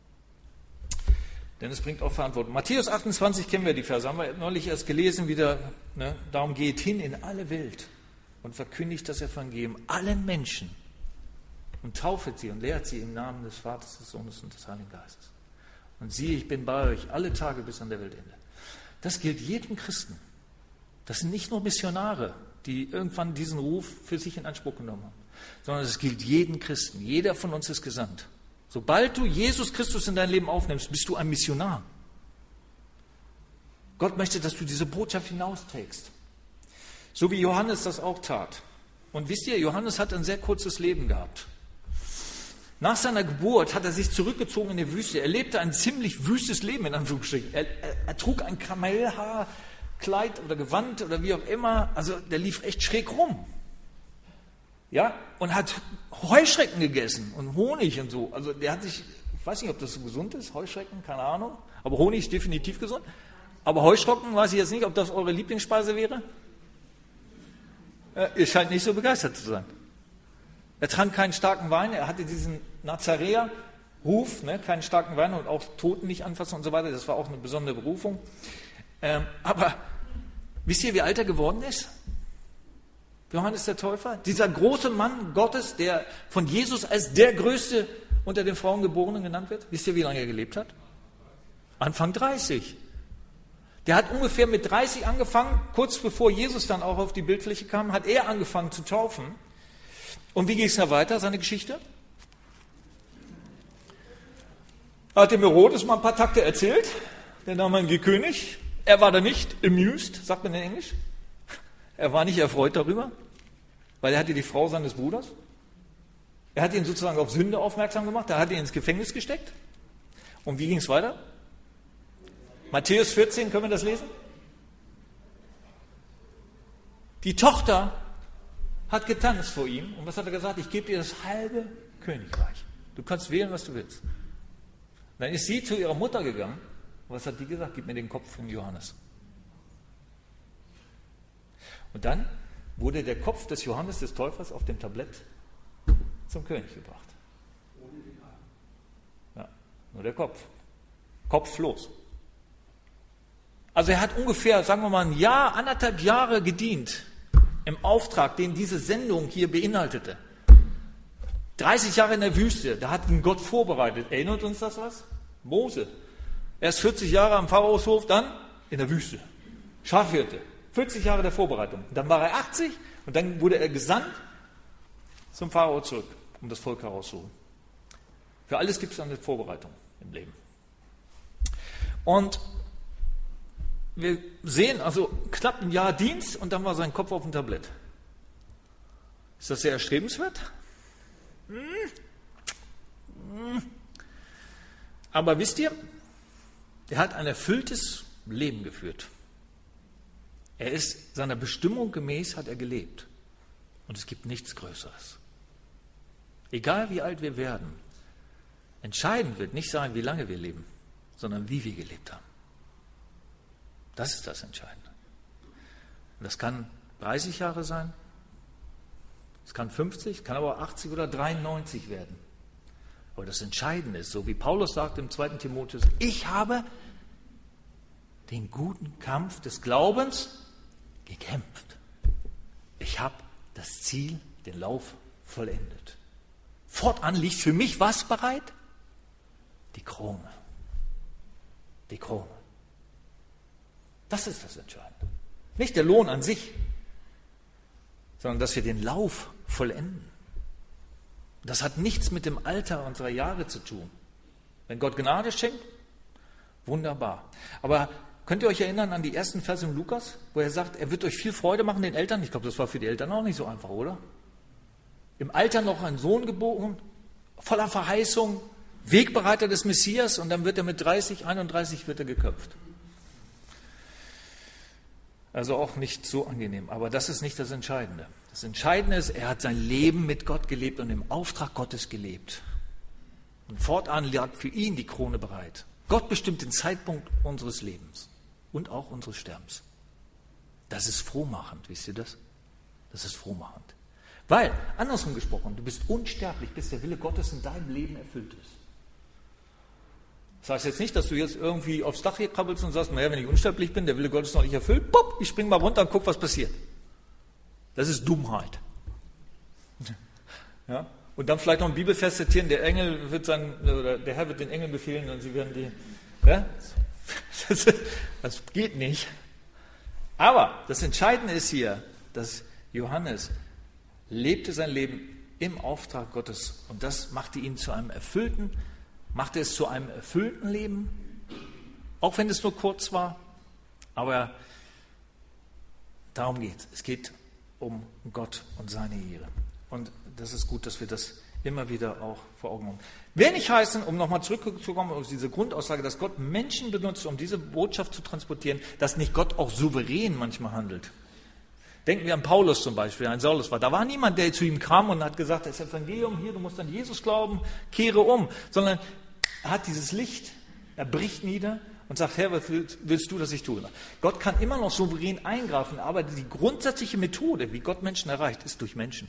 Denn es bringt auch Verantwortung. Matthäus achtundzwanzig kennen wir die Verse, haben wir neulich erst gelesen, wieder, ne, darum geht hin in alle Welt und verkündigt das Evangelium allen Menschen und taufet sie und lehrt sie im Namen des Vaters, des Sohnes und des Heiligen Geistes. Und siehe, ich bin bei euch alle Tage bis an der Weltende. Das gilt jedem Christen. Das sind nicht nur Missionare, die irgendwann diesen Ruf für sich in Anspruch genommen haben, sondern es gilt jedem Christen. Jeder von uns ist gesandt. Sobald du Jesus Christus in dein Leben aufnimmst, bist du ein Missionar. Gott möchte, dass du diese Botschaft hinausträgst. So wie Johannes das auch tat. Und wisst ihr, Johannes hat ein sehr kurzes Leben gehabt. Nach seiner Geburt hat er sich zurückgezogen in die Wüste. Er lebte ein ziemlich wüstes Leben, in Anführungsstrichen. Er, er, er trug ein Kamelhaarkleid oder Gewand oder wie auch immer. Also der lief echt schräg rum. Ja, und hat Heuschrecken gegessen und Honig und so. Also der hat sich, ich weiß nicht, ob das so gesund ist, Heuschrecken, keine Ahnung. Aber Honig ist definitiv gesund. Aber Heuschrecken, weiß ich jetzt nicht, ob das eure Lieblingsspeise wäre. Äh, ihr scheint nicht so begeistert zu sein. Er trank keinen starken Wein, er hatte diesen Nazaräer-Ruf, ne, keinen starken Wein und auch Toten nicht anfassen und so weiter. Das war auch eine besondere Berufung. Ähm, aber wisst ihr, wie alt er geworden ist? Johannes der Täufer, dieser große Mann Gottes, der von Jesus als der Größte unter den Frauengeborenen genannt wird. Wisst ihr, wie lange er gelebt hat? Anfang dreißig. Der hat ungefähr mit dreißig angefangen, kurz bevor Jesus dann auch auf die Bildfläche kam, hat er angefangen zu taufen. Und wie ging es da weiter, seine Geschichte? Er hat dem Herodes mal ein paar Takte erzählt, der damalige König. Er war da nicht amused, sagt man in Englisch. Er war nicht erfreut darüber, weil er hatte die Frau seines Bruders. Er hat ihn sozusagen auf Sünde aufmerksam gemacht, er hat ihn ins Gefängnis gesteckt. Und wie ging es weiter? Matthäus vierzehn, können wir das lesen? Die Tochter hat getanzt vor ihm. Und was hat er gesagt? Ich gebe dir das halbe Königreich. Du kannst wählen, was du willst. Dann ist sie zu ihrer Mutter gegangen. Und was hat die gesagt? Gib mir den Kopf von Johannes. Und dann wurde der Kopf des Johannes des Täufers auf dem Tablett zum König gebracht. Ja, nur der Kopf. Kopflos. Also er hat ungefähr, sagen wir mal, ein Jahr, anderthalb Jahre gedient im Auftrag, den diese Sendung hier beinhaltete. dreißig Jahre in der Wüste, da hat ihn Gott vorbereitet. Erinnert uns das was? Mose. Erst vierzig Jahre am Pharaoshof, dann in der Wüste. Schafhirte. vierzig Jahre der Vorbereitung. Dann war er achtzig und dann wurde er gesandt zum Pharao zurück, um das Volk herauszuholen. Für alles gibt es eine Vorbereitung im Leben. Und wir sehen also knapp ein Jahr Dienst und dann war sein Kopf auf dem Tablett. Ist das sehr erstrebenswert? Hm. Hm. Aber wisst ihr, er hat ein erfülltes Leben geführt. Er ist seiner Bestimmung gemäß, hat er gelebt. Und es gibt nichts Größeres. Egal wie alt wir werden, entscheidend wird nicht sein, wie lange wir leben, sondern wie wir gelebt haben. Das ist das Entscheidende. Und das kann dreißig Jahre sein, es kann fünfzig, kann aber auch achtzig oder dreiundneunzig werden. Aber das Entscheidende ist, so wie Paulus sagt im zweiten Timotheus, ich habe den guten Kampf des Glaubens gekämpft. Ich habe das Ziel, den Lauf vollendet. Fortan liegt für mich was bereit? Die Krone. Die Krone. Das ist das Entscheidende. Nicht der Lohn an sich, sondern dass wir den Lauf vollenden. Das hat nichts mit dem Alter unserer Jahre zu tun. Wenn Gott Gnade schenkt, wunderbar. Aber könnt ihr euch erinnern an die ersten Verse im Lukas, wo er sagt, er wird euch viel Freude machen, den Eltern? Ich glaube, das war für die Eltern auch nicht so einfach, oder? Im Alter noch ein Sohn geboren, voller Verheißung, Wegbereiter des Messias, und dann wird er mit dreißig, einunddreißig wird er geköpft. Also auch nicht so angenehm. Aber das ist nicht das Entscheidende. Das Entscheidende ist, er hat sein Leben mit Gott gelebt und im Auftrag Gottes gelebt. Und fortan lag für ihn die Krone bereit. Gott bestimmt den Zeitpunkt unseres Lebens und auch unseres Sterbens. Das ist frohmachend, wisst ihr das? Das ist frohmachend. Weil, andersrum gesprochen, du bist unsterblich, bis der Wille Gottes in deinem Leben erfüllt ist. Das heißt jetzt nicht, dass du jetzt irgendwie aufs Dach hier krabbelst und sagst, naja, wenn ich unsterblich bin, der Wille Gottes ist noch nicht erfüllt, pop, ich spring mal runter und guck, was passiert. Das ist Dummheit. Ja? Und dann vielleicht noch ein Bibelvers zitieren, der Engel wird sagen, oder der Herr wird den Engeln befehlen und sie werden die. Ja? Das, das geht nicht. Aber das Entscheidende ist hier, dass Johannes lebte sein Leben im Auftrag Gottes und das machte ihn zu einem erfüllten, machte es zu einem erfüllten Leben, auch wenn es nur kurz war, aber darum geht es. Es geht um Gott und seine Ehre. Und das ist gut, dass wir das immer wieder auch vor Augen haben. Will nicht heißen, um nochmal zurückzukommen auf diese Grundaussage, dass Gott Menschen benutzt, um diese Botschaft zu transportieren, dass nicht Gott auch souverän manchmal handelt. Denken wir an Paulus zum Beispiel, ein Saulus war. Da war niemand, der zu ihm kam und hat gesagt, das Evangelium hier, du musst an Jesus glauben, kehre um. Sondern er hat dieses Licht, er bricht nieder und sagt, Herr, was willst du, dass ich tue? Gott kann immer noch souverän eingreifen, aber die grundsätzliche Methode, wie Gott Menschen erreicht, ist durch Menschen.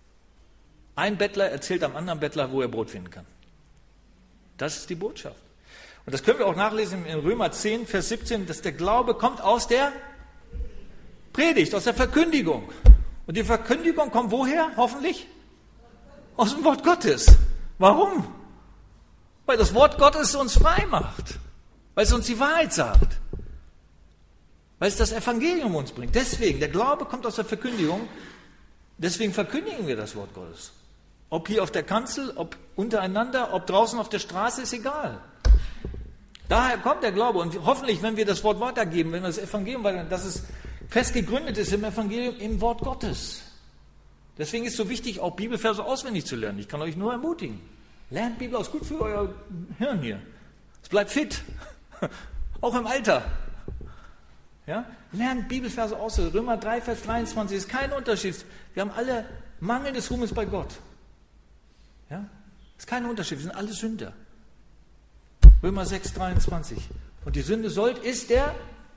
Ein Bettler erzählt am anderen Bettler, wo er Brot finden kann. Das ist die Botschaft. Und das können wir auch nachlesen in Römer zehn, Vers siebzehn, dass der Glaube kommt aus der Predigt, aus der Verkündigung. Und die Verkündigung kommt woher? Hoffentlich? Aus dem Wort Gottes. Warum? Weil das Wort Gottes uns frei macht. Weil es uns die Wahrheit sagt. Weil es das Evangelium uns bringt. Deswegen, der Glaube kommt aus der Verkündigung. Deswegen verkündigen wir das Wort Gottes. Ob hier auf der Kanzel, ob untereinander, ob draußen auf der Straße, ist egal. Daher kommt der Glaube. Und hoffentlich, wenn wir das Wort weitergeben, wenn wir das Evangelium weitergeben, dass es fest gegründet ist im Evangelium, im Wort Gottes. Deswegen ist es so wichtig, auch Bibelverse auswendig zu lernen. Ich kann euch nur ermutigen. Lernt Bibel aus, gut für euer Hirn hier. Es bleibt fit. Auch im Alter. Ja? Lernt Bibelverse aus. Römer drei, Vers dreiundzwanzig ist kein Unterschied. Wir haben alle Mangel des Ruhmes bei Gott. Ja? Ist kein Unterschied. Wir sind alle Sünder. Römer sechs, dreiundzwanzig. Und die Sünde sollt ist der.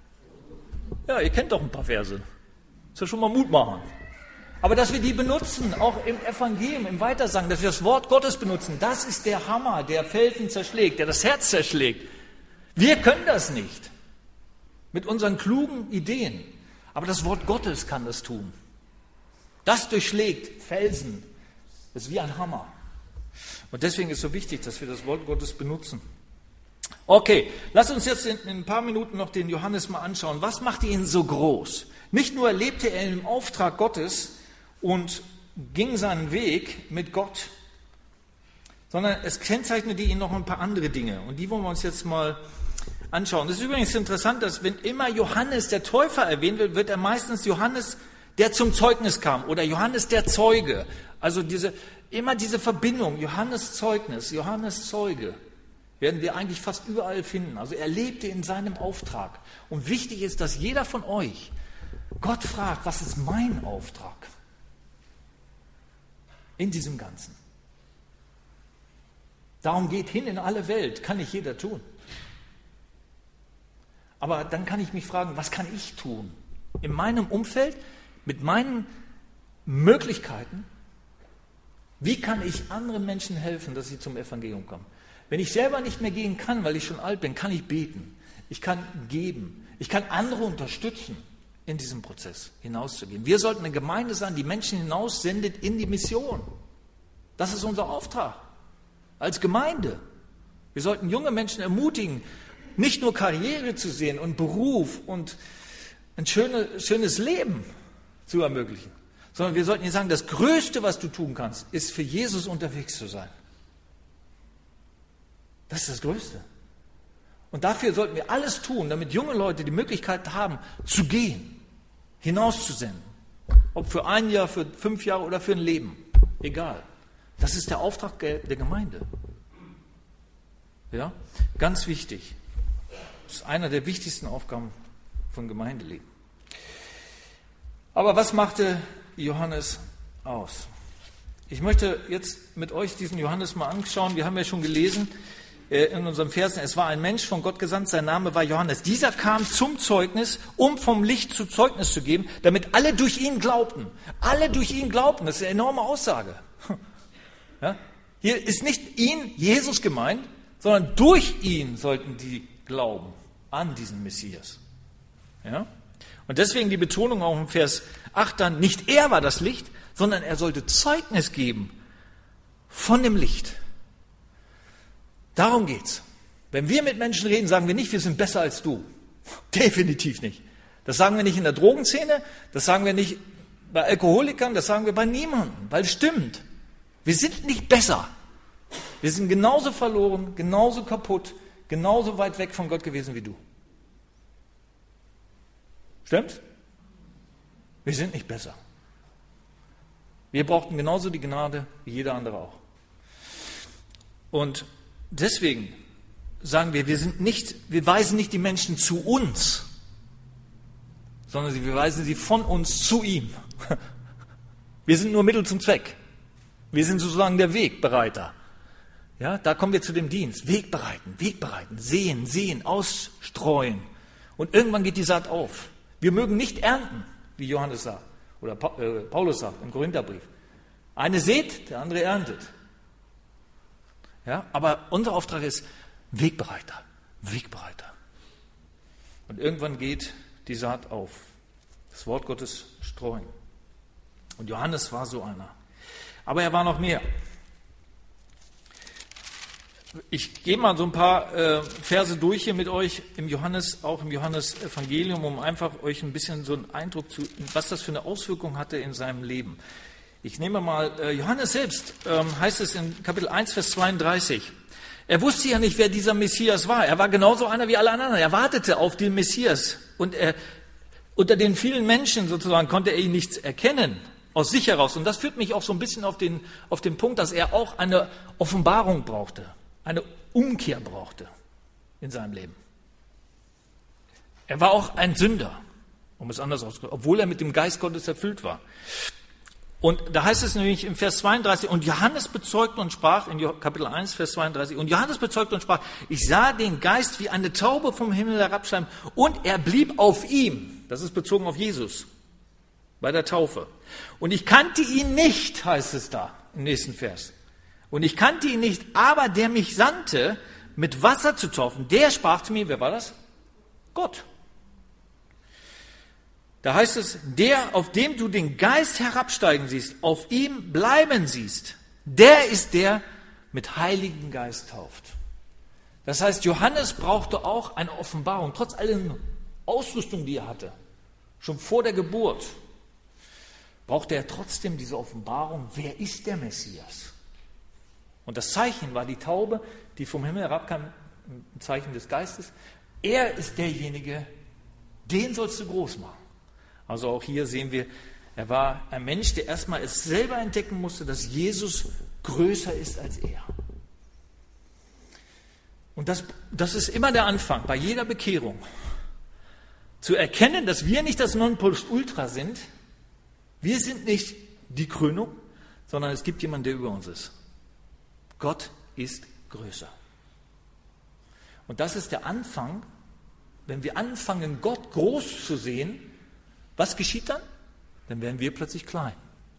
Ja, ihr kennt doch ein paar Verse. Das ist ja schon mal Mut machen. Aber dass wir die benutzen, auch im Evangelium, im Weitersagen, dass wir das Wort Gottes benutzen, das ist der Hammer, der Felsen zerschlägt, der das Herz zerschlägt. Wir können das nicht. Mit unseren klugen Ideen. Aber das Wort Gottes kann das tun. Das durchschlägt Felsen. Das ist wie ein Hammer. Und deswegen ist es so wichtig, dass wir das Wort Gottes benutzen. Okay, lass uns jetzt in, in ein paar Minuten noch den Johannes mal anschauen. Was machte ihn so groß? Nicht nur lebte er im Auftrag Gottes und ging seinen Weg mit Gott, sondern es kennzeichnete ihn noch ein paar andere Dinge. Und die wollen wir uns jetzt mal anschauen. Es ist übrigens interessant, dass wenn immer Johannes der Täufer erwähnt wird, wird er meistens Johannes, der zum Zeugnis kam, oder Johannes der Zeuge. Also diese, immer diese Verbindung, Johannes Zeugnis, Johannes Zeuge, werden wir eigentlich fast überall finden. Also er lebte in seinem Auftrag. Und wichtig ist, dass jeder von euch Gott fragt, was ist mein Auftrag in diesem Ganzen? Darum geht hin in alle Welt, kann nicht jeder tun. Aber dann kann ich mich fragen, was kann ich tun? In meinem Umfeld, mit meinen Möglichkeiten, wie kann ich anderen Menschen helfen, dass sie zum Evangelium kommen? Wenn ich selber nicht mehr gehen kann, weil ich schon alt bin, kann ich beten. Ich kann geben. Ich kann andere unterstützen, in diesem Prozess hinauszugehen. Wir sollten eine Gemeinde sein, die Menschen hinaussendet in die Mission. Das ist unser Auftrag als Gemeinde. Wir sollten junge Menschen ermutigen, nicht nur Karriere zu sehen und Beruf und ein schöne, schönes Leben zu ermöglichen, sondern wir sollten ihnen sagen, das Größte, was du tun kannst, ist für Jesus unterwegs zu sein. Das ist das Größte. Und dafür sollten wir alles tun, damit junge Leute die Möglichkeit haben, zu gehen, hinauszusenden. Ob für ein Jahr, für fünf Jahre oder für ein Leben. Egal. Das ist der Auftrag der Gemeinde. Ja? Ganz wichtig. Das ist einer der wichtigsten Aufgaben von Gemeindeleben. Aber was machte Johannes aus? Ich möchte jetzt mit euch diesen Johannes mal anschauen. Wir haben ja schon gelesen in unseren Versen, es war ein Mensch von Gott gesandt, sein Name war Johannes. Dieser kam zum Zeugnis, um vom Licht zu Zeugnis zu geben, damit alle durch ihn glaubten. Alle durch ihn glaubten, das ist eine enorme Aussage. Ja? Hier ist nicht ihn, Jesus gemeint, sondern durch ihn sollten die glauben an diesen Messias. Ja? Und deswegen die Betonung auch im Vers acht dann, nicht er war das Licht, sondern er sollte Zeugnis geben von dem Licht. Darum geht's. Wenn wir mit Menschen reden, sagen wir nicht, wir sind besser als du. Definitiv nicht. Das sagen wir nicht in der Drogenszene, das sagen wir nicht bei Alkoholikern, das sagen wir bei niemandem, weil es stimmt. Wir sind nicht besser. Wir sind genauso verloren, genauso kaputt, genauso weit weg von Gott gewesen wie du. Stimmt? Wir sind nicht besser. Wir brauchten genauso die Gnade wie jeder andere auch. Und deswegen sagen wir, wir sind nicht, wir weisen nicht die Menschen zu uns, sondern wir weisen sie von uns zu ihm. Wir sind nur Mittel zum Zweck. Wir sind sozusagen der Wegbereiter. Ja, da kommen wir zu dem Dienst. Wegbereiten, Wegbereiten, sehen, sehen, ausstreuen. Und irgendwann geht die Saat auf. Wir mögen nicht ernten, wie Johannes sagt, oder Paulus sagt im Korintherbrief. Eine sät, der andere erntet. Ja, aber unser Auftrag ist Wegbereiter, Wegbereiter. Und irgendwann geht die Saat auf. Das Wort Gottes streuen. Und Johannes war so einer. Aber er war noch mehr. Ich gehe mal so ein paar äh, Verse durch hier mit euch im Johannes, auch im Johannes-Evangelium, um einfach euch ein bisschen so einen Eindruck zu, was das für eine Auswirkung hatte in seinem Leben. Ich nehme mal, äh, Johannes selbst, ähm, heißt es in Kapitel eins, Vers zweiunddreißig. Er wusste ja nicht, wer dieser Messias war. Er war genauso einer wie alle anderen. Er wartete auf den Messias. Und er, unter den vielen Menschen sozusagen konnte er ihn nicht erkennen, aus sich heraus. Und das führt mich auch so ein bisschen auf den, auf den Punkt, dass er auch eine Offenbarung brauchte. Eine Umkehr brauchte in seinem Leben. Er war auch ein Sünder, um es anders auszudrücken, obwohl er mit dem Geist Gottes erfüllt war. Und da heißt es nämlich im Vers zweiunddreißig, und Johannes bezeugte und sprach, in Kapitel eins, Vers zweiunddreißig, und Johannes bezeugte und sprach, ich sah den Geist wie eine Taube vom Himmel herabsteigen, und er blieb auf ihm. Das ist bezogen auf Jesus, bei der Taufe. Und ich kannte ihn nicht, heißt es da im nächsten Vers. Und ich kannte ihn nicht, aber der mich sandte, mit Wasser zu taufen, der sprach zu mir, wer war das? Gott. Da heißt es, der, auf dem du den Geist herabsteigen siehst, auf ihm bleiben siehst, der ist der, mit Heiligen Geist tauft. Das heißt, Johannes brauchte auch eine Offenbarung, trotz allen Ausrüstung, die er hatte, schon vor der Geburt, brauchte er trotzdem diese Offenbarung, wer ist der Messias? Und das Zeichen war die Taube, die vom Himmel herabkam, ein Zeichen des Geistes. Er ist derjenige, den sollst du groß machen. Also auch hier sehen wir, er war ein Mensch, der erstmal es selber entdecken musste, dass Jesus größer ist als er. Und das, das ist immer der Anfang, bei jeder Bekehrung. Zu erkennen, dass wir nicht das Nonplusultra sind, wir sind nicht die Krönung, sondern es gibt jemanden, der über uns ist. Gott ist größer. Und das ist der Anfang, wenn wir anfangen, Gott groß zu sehen, was geschieht dann? Dann werden wir plötzlich klein.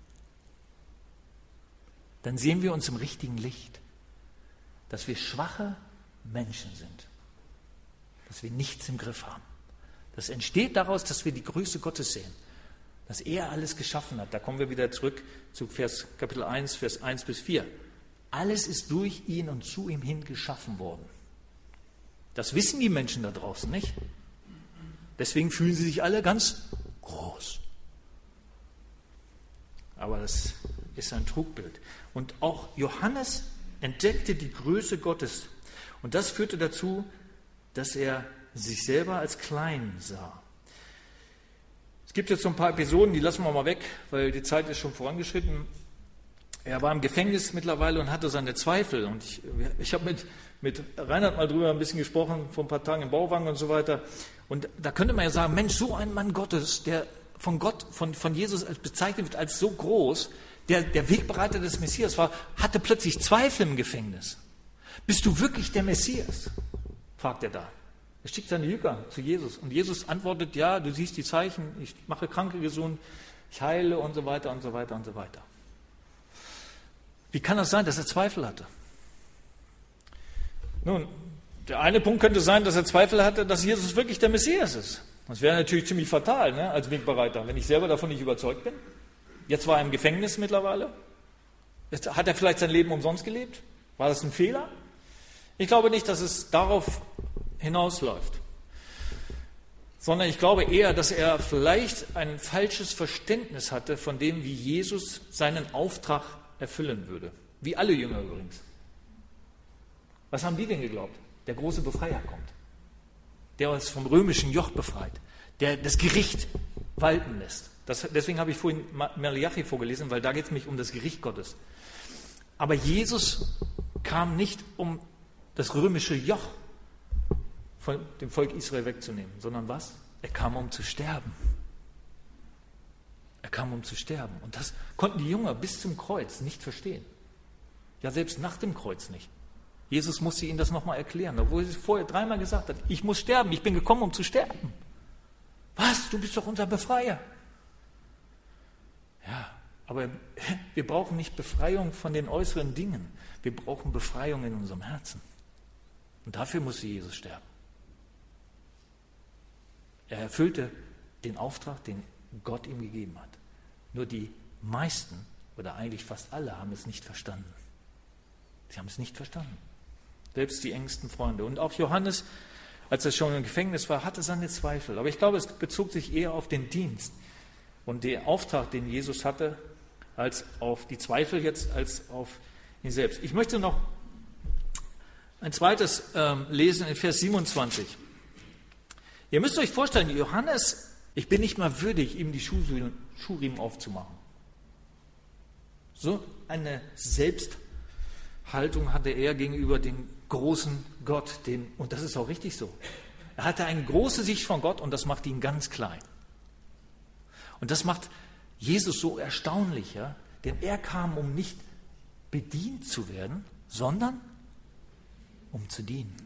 Dann sehen wir uns im richtigen Licht, dass wir schwache Menschen sind, dass wir nichts im Griff haben. Das entsteht daraus, dass wir die Größe Gottes sehen, dass er alles geschaffen hat. Da kommen wir wieder zurück zu Vers, Kapitel eins, Vers eins bis vier. Alles ist durch ihn und zu ihm hin geschaffen worden. Das wissen die Menschen da draußen nicht. Deswegen fühlen sie sich alle ganz groß. Aber das ist ein Trugbild. Und auch Johannes entdeckte die Größe Gottes. Und das führte dazu, dass er sich selber als klein sah. Es gibt jetzt so ein paar Episoden, die lassen wir mal weg, weil die Zeit ist schon vorangeschritten. Er war im Gefängnis mittlerweile und hatte seine Zweifel. Und ich, ich habe mit, mit Reinhard mal drüber ein bisschen gesprochen, vor ein paar Tagen im Bauwagen und so weiter. Und da könnte man ja sagen, Mensch, so ein Mann Gottes, der von Gott, von, von Jesus als bezeichnet wird als so groß, der der Wegbereiter des Messias war, hatte plötzlich Zweifel im Gefängnis. Bist du wirklich der Messias? Fragt er da. Er schickt seine Jünger zu Jesus. Und Jesus antwortet, ja, du siehst die Zeichen, ich mache Kranke gesund, ich heile und so weiter und so weiter und so weiter. Wie kann das sein, dass er Zweifel hatte? Nun, der eine Punkt könnte sein, dass er Zweifel hatte, dass Jesus wirklich der Messias ist. Das wäre natürlich ziemlich fatal, ne, als Wegbereiter, wenn ich selber davon nicht überzeugt bin. Jetzt war er im Gefängnis mittlerweile. Jetzt hat er vielleicht sein Leben umsonst gelebt? War das ein Fehler? Ich glaube nicht, dass es darauf hinausläuft. Sondern ich glaube eher, dass er vielleicht ein falsches Verständnis hatte von dem, wie Jesus seinen Auftrag erfüllen würde. Wie alle Jünger übrigens. Was haben die denn geglaubt? Der große Befreier kommt. Der uns vom römischen Joch befreit. Der das Gericht walten lässt. Das, deswegen habe ich vorhin Malachi vorgelesen, weil da geht es mich um das Gericht Gottes. Aber Jesus kam nicht, um das römische Joch von dem Volk Israel wegzunehmen, sondern was? Er kam, um zu sterben. Er kam, um zu sterben. Und das konnten die Jünger bis zum Kreuz nicht verstehen. Ja, selbst nach dem Kreuz nicht. Jesus musste ihnen das nochmal erklären, obwohl er es vorher dreimal gesagt hat, ich muss sterben, ich bin gekommen, um zu sterben. Was? Du bist doch unser Befreier. Ja, aber wir brauchen nicht Befreiung von den äußeren Dingen. Wir brauchen Befreiung in unserem Herzen. Und dafür musste Jesus sterben. Er erfüllte den Auftrag, den Gott ihm gegeben hat. Nur die meisten, oder eigentlich fast alle, haben es nicht verstanden. Sie haben es nicht verstanden. Selbst die engsten Freunde. Und auch Johannes, als er schon im Gefängnis war, hatte seine Zweifel. Aber ich glaube, es bezog sich eher auf den Dienst und den Auftrag, den Jesus hatte, als auf die Zweifel jetzt, als auf ihn selbst. Ich möchte noch ein zweites ähm, lesen in Vers siebenundzwanzig. Ihr müsst euch vorstellen, Johannes, ich bin nicht mal würdig, ihm die Schuhriemen aufzumachen. So eine Selbsthaltung hatte er gegenüber dem großen Gott. Den, und das ist auch richtig so. Er hatte eine große Sicht von Gott und das macht ihn ganz klein. Und das macht Jesus so erstaunlich, ja? Denn er kam, um nicht bedient zu werden, sondern um zu dienen.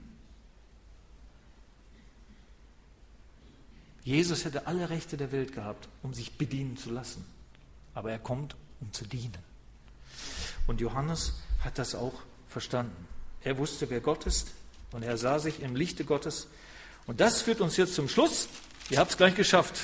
Jesus hätte alle Rechte der Welt gehabt, um sich bedienen zu lassen. Aber er kommt, um zu dienen. Und Johannes hat das auch verstanden. Er wusste, wer Gott ist und er sah sich im Lichte Gottes. Und das führt uns jetzt zum Schluss. Ihr habt es gleich geschafft.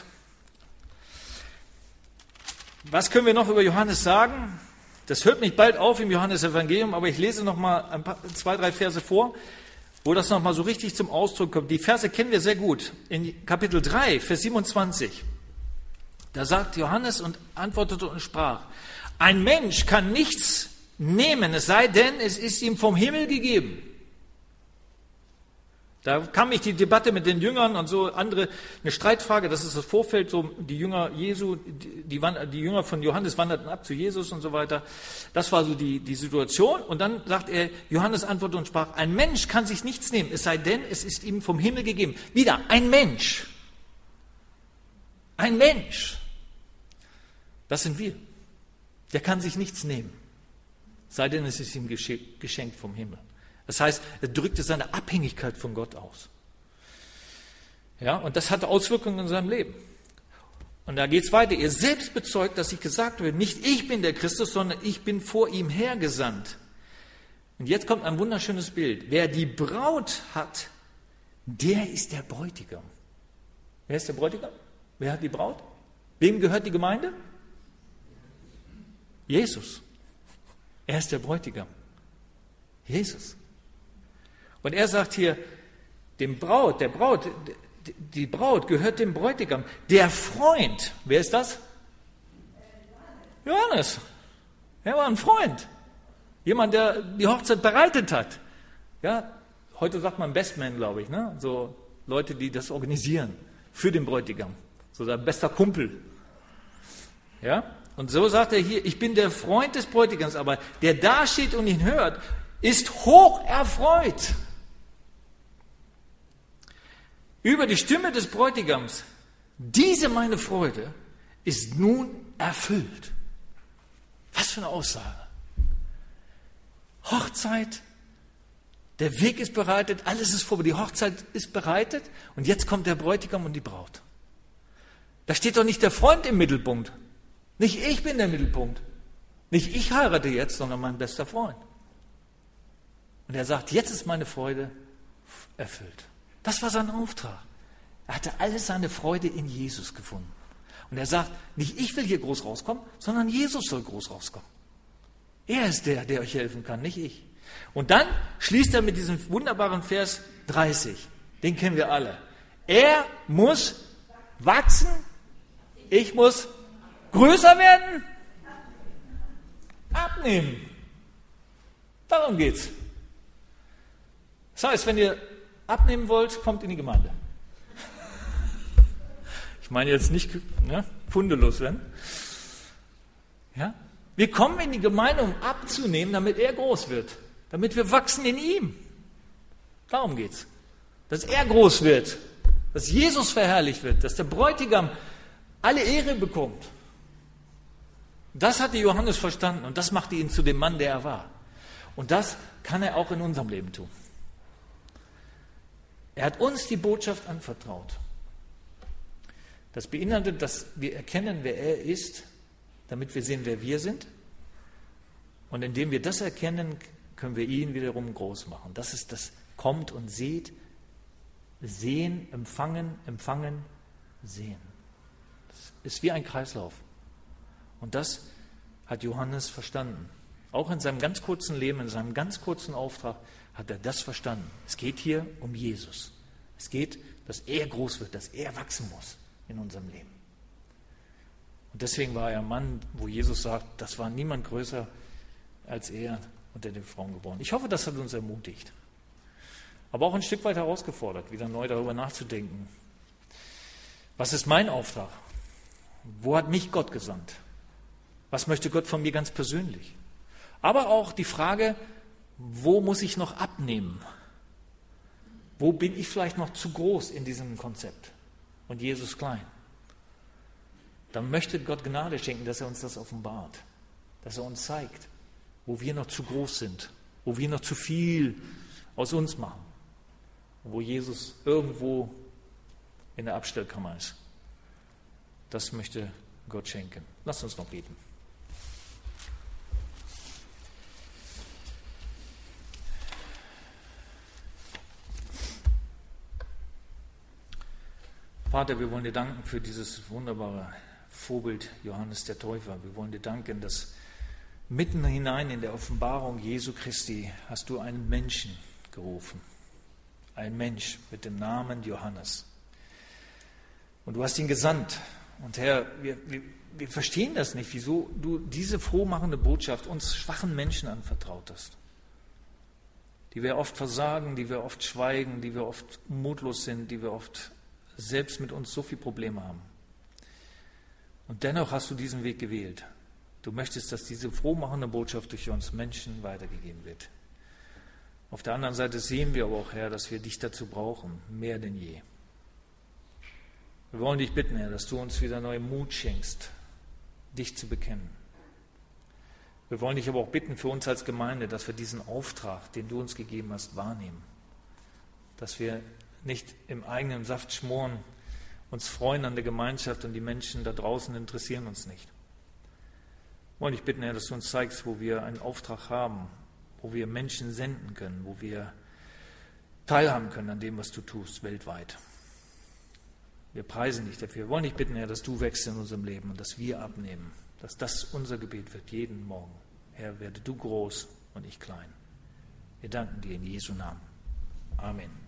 Was können wir noch über Johannes sagen? Das hört nicht bald auf im Johannesevangelium, aber ich lese noch mal ein paar, zwei, drei Verse vor, wo das noch mal so richtig zum Ausdruck kommt. Die Verse kennen wir sehr gut. In Kapitel drei, Vers siebenundzwanzig, da sagt Johannes und antwortete und sprach, ein Mensch kann nichts nehmen, es sei denn, es ist ihm vom Himmel gegeben. Da kam mich die Debatte mit den Jüngern und so andere, eine Streitfrage, das ist das Vorfeld, so die Jünger Jesu, die, die, die Jünger von Johannes wanderten ab zu Jesus und so weiter. Das war so die, die Situation. Und dann sagt er, Johannes antwortete und sprach, ein Mensch kann sich nichts nehmen, es sei denn, es ist ihm vom Himmel gegeben. Wieder, ein Mensch. Ein Mensch. Das sind wir. Der kann sich nichts nehmen, sei denn, es ist ihm geschenkt vom Himmel. Das heißt, er drückte seine Abhängigkeit von Gott aus. Ja, und das hatte Auswirkungen in seinem Leben. Und da geht es weiter. Ihr selbst bezeugt, dass ich gesagt habe, nicht ich bin der Christus, sondern ich bin vor ihm hergesandt. Und jetzt kommt ein wunderschönes Bild. Wer die Braut hat, der ist der Bräutigam. Wer ist der Bräutigam? Wer hat die Braut? Wem gehört die Gemeinde? Jesus. Er ist der Bräutigam. Jesus. Und er sagt hier, dem Braut, der Braut, die Braut gehört dem Bräutigam. Der Freund, wer ist das? Johannes. Er war ein Freund. Jemand, der die Hochzeit bereitet hat. Ja, heute sagt man Bestman, glaube ich, ne? So Leute, die das organisieren für den Bräutigam. So sein bester Kumpel. Ja? Und so sagt er hier, ich bin der Freund des Bräutigams, aber der da steht und ihn hört, ist hoch erfreut über die Stimme des Bräutigams. Diese meine Freude ist nun erfüllt. Was für eine Aussage. Hochzeit, der Weg ist bereitet, alles ist vorbei, die Hochzeit ist bereitet und jetzt kommt der Bräutigam und die Braut. Da steht doch nicht der Freund im Mittelpunkt. Nicht ich bin der Mittelpunkt. Nicht ich heirate jetzt, sondern mein bester Freund. Und er sagt, jetzt ist meine Freude erfüllt. Das war sein Auftrag. Er hatte alles seine Freude in Jesus gefunden. Und er sagt, nicht ich will hier groß rauskommen, sondern Jesus soll groß rauskommen. Er ist der, der euch helfen kann, nicht ich. Und dann schließt er mit diesem wunderbaren Vers dreißig. Den kennen wir alle. Er muss wachsen, ich muss größer werden, abnehmen. Darum geht's. Das heißt, wenn ihr abnehmen wollt, kommt in die Gemeinde. Ich meine jetzt nicht, ne, pfundelos werden. Ja? Wir kommen in die Gemeinde, um abzunehmen, damit er groß wird. Damit wir wachsen in ihm. Darum geht's. Dass er groß wird. Dass Jesus verherrlicht wird. Dass der Bräutigam alle Ehre bekommt. Das hatte Johannes verstanden und das machte ihn zu dem Mann, der er war. Und das kann er auch in unserem Leben tun. Er hat uns die Botschaft anvertraut. Das beinhaltet, dass wir erkennen, wer er ist, damit wir sehen, wer wir sind. Und indem wir das erkennen, können wir ihn wiederum groß machen. Das ist das kommt und seht, sehen, empfangen, empfangen, sehen. Das ist wie ein Kreislauf. Und das hat Johannes verstanden. Auch in seinem ganz kurzen Leben, in seinem ganz kurzen Auftrag hat er das verstanden. Es geht hier um Jesus. Es geht, dass er groß wird, dass er wachsen muss in unserem Leben. Und deswegen war er ein Mann, wo Jesus sagt, das war niemand größer als er unter den Frauen geboren. Ich hoffe, das hat uns ermutigt. Aber auch ein Stück weit herausgefordert, wieder neu darüber nachzudenken. Was ist mein Auftrag? Wo hat mich Gott gesandt? Was möchte Gott von mir ganz persönlich? Aber auch die Frage, wo muss ich noch abnehmen? Wo bin ich vielleicht noch zu groß in diesem Konzept und Jesus klein? Dann möchte Gott Gnade schenken, dass er uns das offenbart, dass er uns zeigt, wo wir noch zu groß sind, wo wir noch zu viel aus uns machen und wo Jesus irgendwo in der Abstellkammer ist. Das möchte Gott schenken. Lasst uns noch beten. Vater, wir wollen dir danken für dieses wunderbare Vorbild Johannes der Täufer. Wir wollen dir danken, dass mitten hinein in der Offenbarung Jesu Christi hast du einen Menschen gerufen. Ein Mensch mit dem Namen Johannes. Und du hast ihn gesandt. Und Herr, wir, wir, wir verstehen das nicht, wieso du diese frohmachende Botschaft uns schwachen Menschen anvertraut hast. Die wir oft versagen, die wir oft schweigen, die wir oft mutlos sind, die wir oft selbst mit uns so viele Probleme haben. Und dennoch hast du diesen Weg gewählt. Du möchtest, dass diese frohmachende Botschaft durch uns Menschen weitergegeben wird. Auf der anderen Seite sehen wir aber auch, Herr, dass wir dich dazu brauchen, mehr denn je. Wir wollen dich bitten, Herr, dass du uns wieder neuen Mut schenkst, dich zu bekennen. Wir wollen dich aber auch bitten für uns als Gemeinde, dass wir diesen Auftrag, den du uns gegeben hast, wahrnehmen. Dass wir nicht im eigenen Saft schmoren, uns freuen an der Gemeinschaft und die Menschen da draußen interessieren uns nicht. Wir wollen dich bitten, Herr, dass du uns zeigst, wo wir einen Auftrag haben, wo wir Menschen senden können, wo wir teilhaben können an dem, was du tust, weltweit. Wir preisen dich dafür. Wir wollen dich bitten, Herr, dass du wächst in unserem Leben und dass wir abnehmen, dass das unser Gebet wird, jeden Morgen. Herr, werde du groß und ich klein. Wir danken dir in Jesu Namen. Amen.